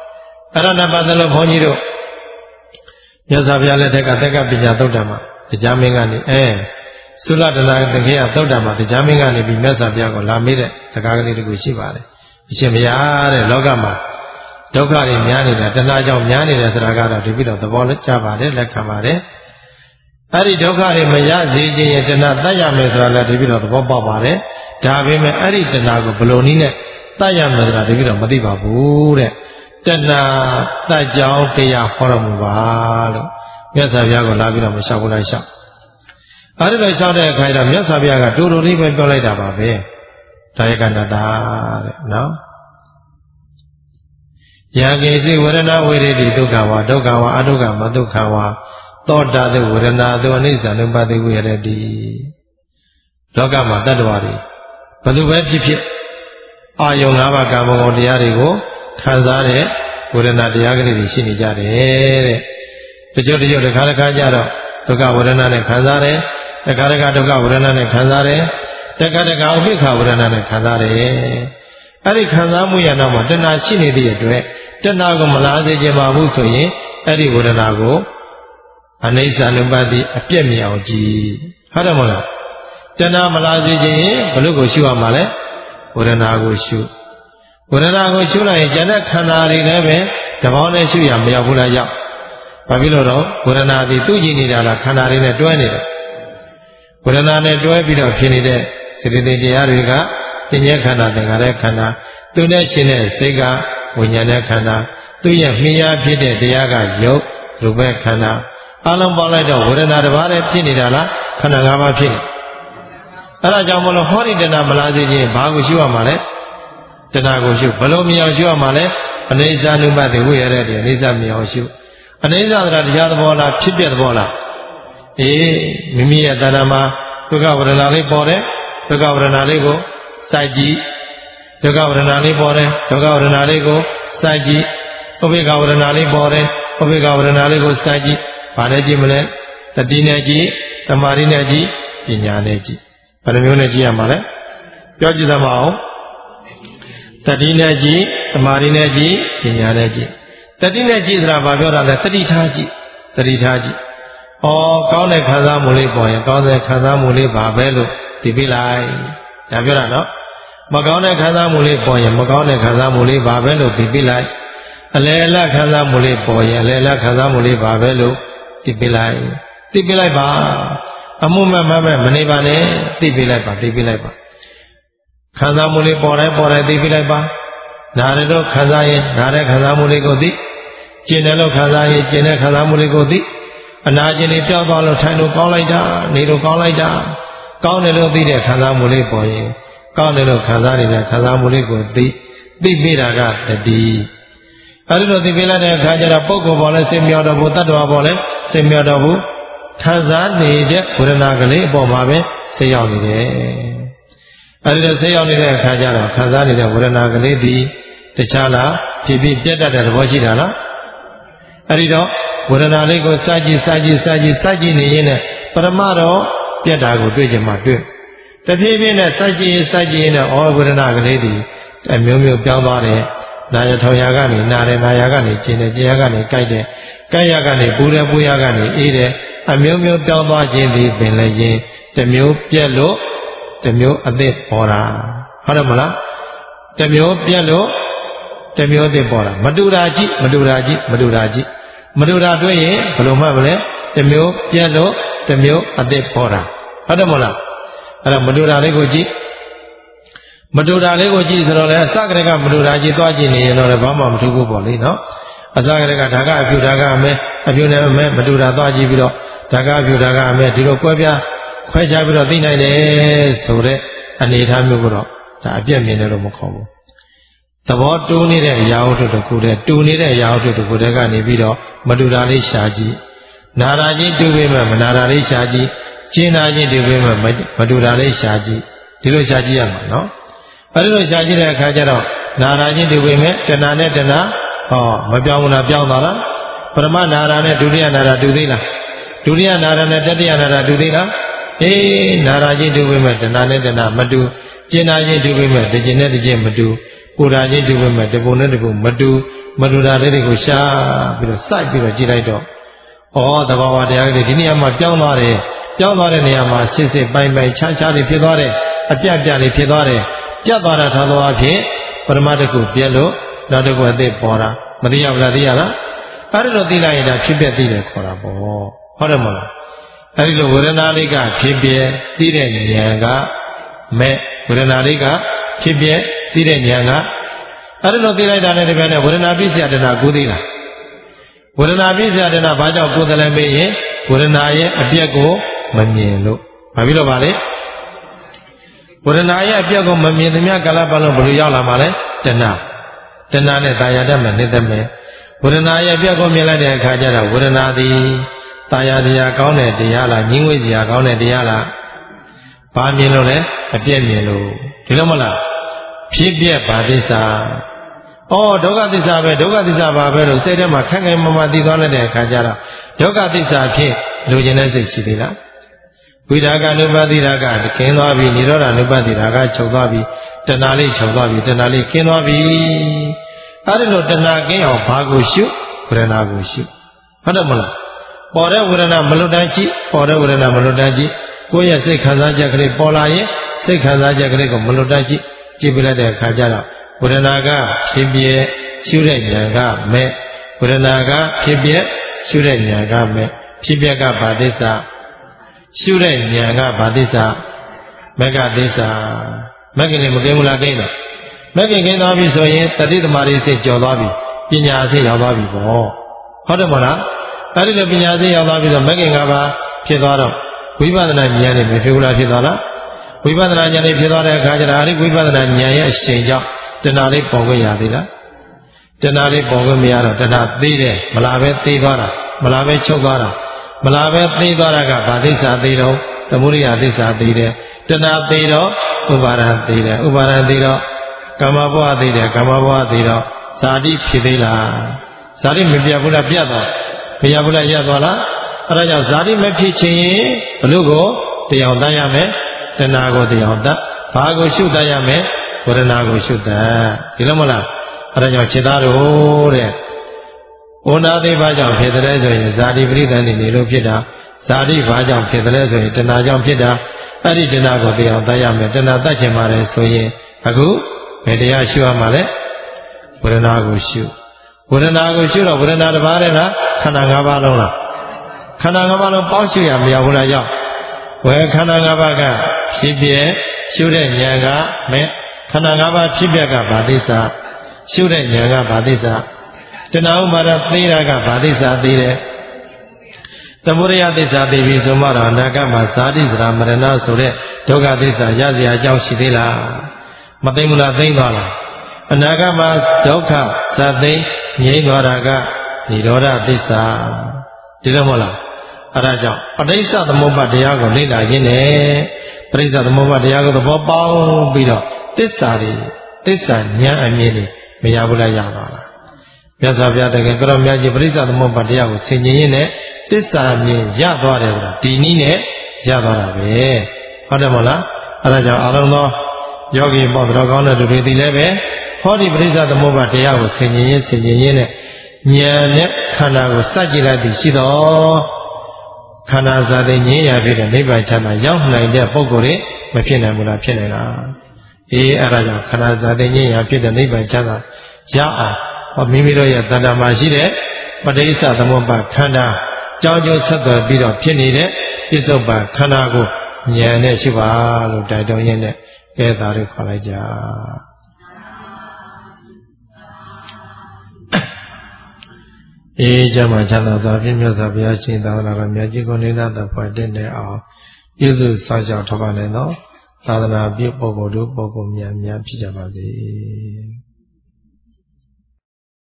အဲ့ဒါနဲ့ပတ်သက်လို့ဘုန်းကြီးတို့မြတ်စွာဘုရားလက်ထက်ကတက္ကပညာသုတ်တံမှာတရားမင်းကနေအဲသုလတနာတကယ်ကသုတ်တံမှာတရားမင်းကနေပြီးမြတ်စွာဘုရားကိုလာမေးတဲ့စကားကလေးတခုရှိပါတယ်အရှင်ဘုရားတဲ့လောကမှာဒုက္ခတွေများနေတာတဏှာကြောင့်များနေတယ်ဆိုတာကတော့ဒီပြီးတော့သဘောလက်ကြပါတယ်လက်ခံပါတယ်အဲ့ဒီဒုက္ခတွေမရစေခြင်းရဲ့တဏှာတတ်ရမယ်ဆိုတာလည်းဒီပြီးတော့သဘောပေါက်ပါတယ်ဒါပေမဲ့အဲ့ဒီတဏှာကိုဘယ်လိုနည်းနဲ့တတ်ရမယ်ဆိုတာဒီပြီးတော့မသိပါဘူးတဲ့တဏှာတတ်ကြောင်းတရားဟောတော်မူပါလို့မြတ်စွာဘုရားကလာပြီးတော့မလျှောက်ဘူးလားလျှောက်အဲ့ဒီလိုလျှောက်တဲ့အခါကျတော့မြတ်စွာဘုရားကတူတူလေးပဲပြောလိုက်တာပါပဲဒါယကန္တတာတဲ့နော်ယံကိစီဝရဏဝိရိတိဒုက္ခဝါဒုက္ခဝါအဒုက္ခမဒုက္ခဝါသောတာတုဝရဏတုအနိစ္စ ानु ပတိဝိရတိလောကမှာတတ္တဝါတွေဘယ်သူပဲဖြစ်ဖြစ်အာယုံ၅ပါးကာမဂုဏ်တရားတွေကိုခံစားတဲ့ဝရဏတရားကလေးတွေရှိနေကြတယ်တဲ့တချို့တချို့တစ်ခါတစ်ခါကြတော့ဒုက္ခဝရဏနဲ့ခံစားတယ်တစ်ခါတစ်ခါဒုက္ခဝရဏနဲ့ခံစားတယ်တစ်ခါတစ်ခါဥပိ္ပခဝရဏနဲ့ခံစားတယ်အဲ့ဒီခံစားမှုရနောက်မှာတဏှာရှိနေတဲ့အတွက်တဏှာကိုမလားစေခြင်းပါဘူးဆိုရင်အဲ့ဒီဝရဏကိုအနိစ္စ ानु ပတိအပြည့်မြင်အောင်ကြည့်ဟုတ်တယ်မဟုတ်လားတဏှာမလားစေခြင်းရင်ဘယ်လိုကိုရှုရမှာလဲဝရဏကိုရှုဝရဏကိုရှုလိုက်ရင်ကျန်တဲ့ခန္ဓာတွေလည်းပဲတပေါင်းနဲ့ရှုရမရောက်ဘူးလားရောက်ဘာဖြစ်လို့တော့ဝရဏသည်သူ့ကြည့်နေတာလားခန္ဓာတွေနဲ့တွဲနေတယ်ဝရဏနဲ့တွဲပြီးတော့ဖြစ်နေတဲ့စေတသိက်တရားတွေကသင်္ညေခန္ဓာသင်္ခါရခန္ဓာသူနဲ့ရှင်တဲ့စိတ်ကဝိညာဉ်နဲ့ခန္ဓာသူရဲ့မြင်ရဖြစ်တဲ့တရားကယုတ်ရူပခန္ဓာအလုံးပေါင်းလိုက်တော့ဝေဒနာတစ်ပါးနဲ့ဖြစ်နေတာလားခန္ဓာ၅ပါးဖြစ်နေအဲ့ဒါကြောင့်မလို့ဟောဒီတဏမလားစေခြင်းဘာကိုရှုရမှာလဲတဏကိုရှုဘလို့မြင်အောင်ရှုရမှာလဲအနိစ္စ ानु ပတိဝိရတဲ့အနိစ္စမြင်အောင်ရှုအနိစ္စဆိုတာတရားသဘောလားဖြစ်ပြသဘောလားအေးမိမိရဲ့တဏ္ဍာမှာဒုက္ခဝေဒနာလေးပေါ်တယ်ဒုက္ခဝေဒနာလေးကိုစိုက်ကြည့်ဒုက္ခဝေဒနာလေးပေါ်တယ်ဒုက္ခဝေဒနာလေးကိုစိုက်ကြည့်ဥပိ္ပခဝေဒနာလေးပေါ်တယ်ဥပိ္ပခဝေဒနာလေးကိုစိုက်ကြည့်ဘာနဲ့ကြည့်မလဲတတိနဲ့ကြည့်သမာဓိနဲ့ကြည့်ပညာနဲ့ကြည့်ဘယ်လိုမျိုးနဲ့ကြည့်ရမှာလဲပြောကြည့်သမောင်းတတိနဲ့ကြည့်သမာဓိနဲ့ကြည့်ပညာနဲ့ကြည့်တတိနဲ့ကြည့်ဆိုတာဘာပြောတာလဲတတိထားကြည့်တတိထားကြည့်ဩကောင်းတဲ့ခံစားမှုလေးပေါ်ရင်ကောင်းတဲ့ခံစားမှုလေးပါပဲလို့သိပြလိုက်ဒါပြောတာနော်မကောင်းတဲ့ခံစားမှုလေးပေါ်ရင်မကောင်းတဲ့ခံစားမှုလေးပါပဲလို့သိပြလိုက်အလယ်အလတ်ခံစားမှုလေးပေါ်ရင်အလယ်အလတ်ခံစားမှုလေးပါပဲလို့သိပြလိုက်သိပြလိုက်ပါအမှုမဲ့မမဲ့မနေပါနဲ့သိပြလိုက်ပါသိပြလိုက်ပါခံစားမှုလေးပေါ်တိုင်းပေါ်တိုင်းသိပြလိုက်ပါနားရတော့ခံစားရင်နားတဲ့ခံစားမှုလေးကိုသိကျင်တယ်လို့ခံစားရင်ကျင်တဲ့ခံစားမှုလေးကိုသိအနာကျင်နေပြောက်သွားလို့ထိုင်လို့ကောင်းလိုက်တာနေလို့ကောင်းလိုက်တာကောင်းတယ်လို့သိတဲ့ခံစားမှုလေးပေါ်ရင်ကောင်းတယ်လို့ခံစားနေတဲ့ခံစားမှုလေးကိုသိသိပြတာကတတိအဲဒီလိုသိပြလိုက်တဲ့အခါကျတော့ပုဂ္ဂိုလ်ပေါ်လဲစိတ်မြောက်တော့ဘူးတတ္တဝါပေါ်လဲစိတ်မြောက်တော့ဘူးခံစားနေတဲ့ဝေဒနာကလေးအပေါ်မှာပဲစိတ်ရောက်နေတယ်အဲဒီလိုစိတ်ရောက်နေတဲ့အခါကျတော့ခံစားနေတဲ့ဝေဒနာကလေးဒီတခြားလားဖြစ်ပြီးပြတ်တတ်တဲ့သဘောရှိတာလားအဲဒီတော့ဝေဒနာလေးကိုစကြည့်စကြည့်စကြည့်စကြည့်နေရင်လည်းပရမတော့ပြတ်တာကိုတွေ့ကြမှာတွေ့တဖြည်းဖြည်းနဲ့စကြည့်စကြည့်နဲ့ဩဝေဒနာကလေးဒီအမျိုးမျိုးပြောင်းသွားတယ်နာယထောင်ရကနေနာတယ်နာယကနေကျင်တယ်ကျင်ရကနေကြိုက်တယ်ကြိုက်ရကနေပူတယ်ပူရကနေအေးတယ်အမျိုးမျိုးပြောင်းသွားခြင်းဒီပင်လည်းရင်တစ်မျိုးပြက်လို့တစ်မျိုးအသစ်ပေါ်တာဟုတ်တယ်မလားတစ်မျိုးပြက်လို့တစ်မျိုးအသစ်ပေါ်တာမတူတာကြည့်မတူတာကြည့်မတူတာကြည့်မတူတာတွေ့ရင်ဘယ်လိုမှမလဲတစ်မျိုးပြက်လို့တစ်မျိုးအသစ်ပေါ်တာဟုတ်တယ်မလားအဲ့တော့မတူတာလေးကိုကြည့်မတူတာလေးကိုကြည့်ဆိုတော့လေအစကတည်းကမတူတာကြည့်သွားကြည့်နေရင်တော့ဘာမှမထူးဘူးပေါ့လေနော်အစကတည်းကဒါကအဖြူဒါကအမဲအဖြူနဲ့အမဲမတူတာသွားကြည့်ပြီးတော့ဒါကအဖြူဒါကအမဲဒီလိုကွဲပြားခွဲခြားပြီးတော့သိနိုင်တယ်ဆိုတဲ့အနေအထားမျိုးကတော့ဒါအပြည့်မြင်တယ်လို့မခေါ်ဘူးသဘောတူးနေတဲ့အရာဝတ္ထုတစ်ခုတည်းတူနေတဲ့အရာဝတ္ထုတစ်ခုတည်းကနေပြီးတော့မတူတာလေးရှာကြည့်နာတာချင်းတူပြီးမှမနာတာလေးရှာကြည့်ကျင်တာချင်းတူပြီးမှမတူတာလေးရှာကြည့်ဒီလိုရှာကြည့်ရမှာနော်အဲဒီလိုရှာကြည့်တဲ့အခါကျတော့နာတာချင်းတူပြီးမှတဏှာနဲ့တဏှာဟောမပြောင်းဘူးလားပြောင်းသွားလားပရမနာတာနဲ့ဒုတိယနာတာတူသေးလားဒုတိယနာတာနဲ့တတိယနာတာတူသေးလားအေးနာတာချင်းတူပြီးမှတဏှာနဲ့တဏှာမတူကျင်တာချင်းတူပြီးမှတကျင်နဲ့တကျင်မတူပူရာကြီးတူပဲမဲ့တပုံနဲ့တပုံမတူမတူတာလေးတွေကိုရှားပြီးတော့စိုက်ပြီးတော့ကြည့်လိုက်တော့ဩသဘာဝတရားတွေဒီနေရာမှာပြောင်းသွားတယ်ပြောင်းသွားတဲ့နေရာမှာစစ်စစ်ပိုင်ပိုင်ခြားခြားလေးဖြစ်သွားတယ်အပြတ်ပြတ်လေးဖြစ်သွားတယ်ပြတ်သွားတာထားသောအဖြစ်ပရမတ်တခုပြက်လို့နောက်တစ်ခုအသက်ပေါ်တာမသိရဘူးလားသိရလားအဲ့ဒီလိုသိလိုက်ရင်ဒါဖြစ်ပြက်သိတယ်ခေါ်တာပေါ့ဟုတ်တယ်မလားအဲ့ဒီလိုဝေဒနာလေးကဖြစ်ပြက်သိတဲ့ဉာဏ်ကမဲ့ဝေဒနာလေးကဖြစ်ပြက်သိတဲ့ဉာဏ်ကအဲ့ဒီလိုသိလိုက်တာနဲ့တပြိုင်နက်ဝေဒနာပိစ္ဆယတနာကိုသိလားဝေဒနာပိစ္ဆယတနာဘာကြောင့်ကိုယ်တလည်းမေးရင်ဝေဒနာရဲ့အပြက်ကိုမမြင်လို့ဘာဖြစ်လို့ပါလဲဝေဒနာရဲ့အပြက်ကိုမမြင်သမျှကာလပတ်လုံးဘယ်လိုရောက်လာမှာလဲတဏှာတဏှာနဲ့တာယာတတ်မယ်နှိမ့်သက်မယ်ဝေဒနာရဲ့အပြက်ကိုမြင်လိုက်တဲ့အခါကျတော့ဝေဒနာသည်တာယာတရားကောင်းတဲ့တရားလားငြင်းဝေးစရာကောင်းတဲ့တရားလားဘာမြင်လို့လဲအပြက်မြင်လို့ဒီလိုမလားဖြစ်ပြက်ဘာသစ္စာဩဒုက္ခသစ္စာပဲဒုက္ခသစ္စာဘာပဲလို့စိတ်ထဲမှာခက်ခဲမမသိသွားလိုက်တဲ့အခါကျတော့ဒုက္ခသစ္စာဖြစ်လူကျင်တဲ့စိတ်ရှိသေးလားဝိရာဂ ानु ပါတိရာဂကင်းသွားပြီនិရောဓ ानु ပါတိရာဂချုပ်သွားပြီတဏှာလေးချုပ်သွားပြီတဏှာလေးကင်းသွားပြီအဲဒီလိုတဏှာကင်းအောင်ဘာကိုရှုဝေဒနာကိုရှုဟုတ်တယ်မလားပေါ်တဲ့ဝေဒနာမလွတ်တမ်းကြည့်ပေါ်တဲ့ဝေဒနာမလွတ်တမ်းကြည့်ကိုယ့်ရဲ့စိတ်ခံစားချက်ကလေးပေါ်လာရင်စိတ်ခံစားချက်ကလေးကိုမလွတ်တမ်းကြည့်ကြည့်ပြလိုက်တဲ့အခါကျတော့ဝေဒနာကဖြစ်ပြရှုတဲ့ဉာဏ်ကမဲ့ဝေဒနာကဖြစ်ပြရှုတဲ့ဉာဏ်ကမဲ့ဖြစ်ပြကဘာသစ္စာရှုတဲ့ဉာဏ်ကဘာသစ္စာမဂ္ဂသစ္စာမဂ္ဂင်မကင်းဘူးလားကင်းတော့မဂ္ဂင်ကင်းသွားပြီဆိုရင်တတိသမารိစိတ်ကျော်သွားပြီပညာစိတ်ရောက်သွားပြီပေါ့ဟုတ်တယ်မလားအဲ့ဒီလိုပညာစိတ်ရောက်သွားပြီဆိုမဂ္ဂင်ကဘာဖြစ်သွားတော့ဝိပဿနာဉာဏ်နဲ့မဖြစ်ဘူးလားဖြစ်သွားလားဝိပဿနာဉာဏ်နဲ့ဖြစ်သွားတဲ့အခါကျတော့အဲ့ဒီဝိပဿနာဉာဏ်ရဲ့အရှိန်ကြောင့်တဏှာလေးပေါ်ခွင့်ရသေးလားတဏှာလေးပေါ်ခွင့်မရတော့တဏှာသေးတယ်မလားပဲသေးသွားတာမလားပဲချုပ်သွားတာမလားပဲသေးသွားတာကဘာသစ္စာသေးတော့သမုဒိယသစ္စာသေးတယ်တဏှာသေးတော့ဥပါဒံသေးတယ်ဥပါဒံသေးတော့ကာမဘဝသေးတယ်ကာမဘဝသေးတော့ဇာတိဖြစ်သေးလားဇာတိမပြတ်ဘူးလားပြတ်သွားမရဘူးလားရသွားလားအဲဒါကြောင့်ဇာတိမဖြစ်ခြင်းဘလို့ကိုတရားတတ်ရမယ်တဏှာကိုတရားတတ်ဘာကိုရှုတတ်ရမယ်ဝေဒနာကိုရှုတတ်ဒီလိုမလားအဲဒါကြောင့်ခြေသားတို့တဲ့ဩနာသိဘာကြောင့်ဖြစ်တယ်ဆိုရင်ဇာတိပရိသန်နေနေလို့ဖြစ်တာဇာတိဘာကြောင့်ဖြစ်တယ်ဆိုရင်တဏှာကြောင့်ဖြစ်တာအဲ့ဒီတဏှာကိုတရားတတ်ရမယ်တဏှာတတ်ခြင်းပါလေဆိုရင်အခုဘယ်တရားရှုရမှာလဲဝေဒနာကိုရှုဝေဒနာကိုရှုတော့ဝေဒနာတစ်ပါးနဲ့လားခန္ဓာ၅ပါးလုံးလားခန္ဓာ၅ပါးလုံးပေါင်းရှုရမရဘူးလားရောက်ဝေခန္ဓာ၅ပါးကဖြစ်ပြရှုတဲ့ဉာဏ်ကမဲ့ခန္ဓာ၅ပါးဖြစ်ပြကဘာသစ္စာရှုတဲ့ဉာဏ်ကဘာသစ္စာတဏှာဥပါဒသိတာကဘာသစ္စာသိတယ်သမုဒယသစ္စာသိပြီဆိုမှတော့အနာဂတ်မှာဇာတိဇရာမရဏဆိုတဲ့ဒုက္ခသစ္စာရစရာအကြောင်းရှိသေးလားမသိဘူးလားသိသွားလားအနာဂတ်မှာဒုက္ခဇာသိငြိမ်းသွားတာကនិရောဓသစ္စာဒီလိုမဟုတ်လားအဲဒါကြောင့်ပဋိစ္စသမုပ္ပါတရားကိုလေ့လာရင်းနဲ့ပဋိစ္စသမုပ္ပါတရားကိုသဘောပေါက်ပြီးတော့သစ္စာတွေသစ္စာဉာဏ်အမြင်တွေမရဘူးလားရသွားလားမြတ်စွာဘုရားတကယ်ကြောမြတ်ကြီးပဋိစ္စသမုပ္ပါတရားကိုဆင်ခြင်ရင်းနဲ့သစ္စာမြင်ရသွားတယ်ဆိုတာဒီနည်းနဲ့ရသွားတာပဲဟုတ်တယ်မဟုတ်လားအဲဒါကြောင့်အလုံးသောယောဂီပေါ့တော်ကောင်းတဲ့သူတွေဒီလည်းပဲဟောဒီပဋိစ္စသမုပ္ပါတရားကိုဆင်ခြင်ရင်းဆင်ခြင်ရင်းနဲ့ဉာဏ်နဲ့ခန္ဓာကိုစัจကြည့်လိုက်ပြီးရှိတော့ခန္ဓာဇာတိငြိမ်းရာဖြစ်တဲ့နိဗ္ဗာန်ချမ်းသာရောက်နိုင်တဲ့ပုဂ္ဂိုလ်တွေမဖြစ်နိုင်ဘူးလားဖြစ်နိုင်လားအေးအဲ့ဒါကြောင့်ခန္ဓာဇာတိငြိမ်းရာဖြစ်တဲ့နိဗ္ဗာန်ချမ်းသာရအောင်ဟောမိမိတို့ရဲ့တဏ္ဍာမှာရှိတဲ့ပဋိစ္စသမုပ္ပါခန္ဓာကြောင်းကျိုးဆက်သွယ်ပြီးတော့ဖြစ်နေတဲ့ပြစ္ဆုတ်ပံခန္ဓာကိုဉာဏ်နဲ့ရှိပါလို့တိုက်တွန်းရင်းနဲ့ကဲသားတွေခေါ်လိုက်ကြအေးကြမှာချမ်းသာစွာဖြင့်မြတ်စွာဘုရားရှင်သာသနာတော်မြတ်ကြီးကိုနိဒတ်ဖွယ်တဲ့တဲ့အောင်ပြုစုစောင့်ရှောက်ထောက်ပံ့နေသောသာသနာပြုပုဂ္ဂိုလ်တို့ပုဂ္ဂိုလ်များများဖြစ်ကြပါစေ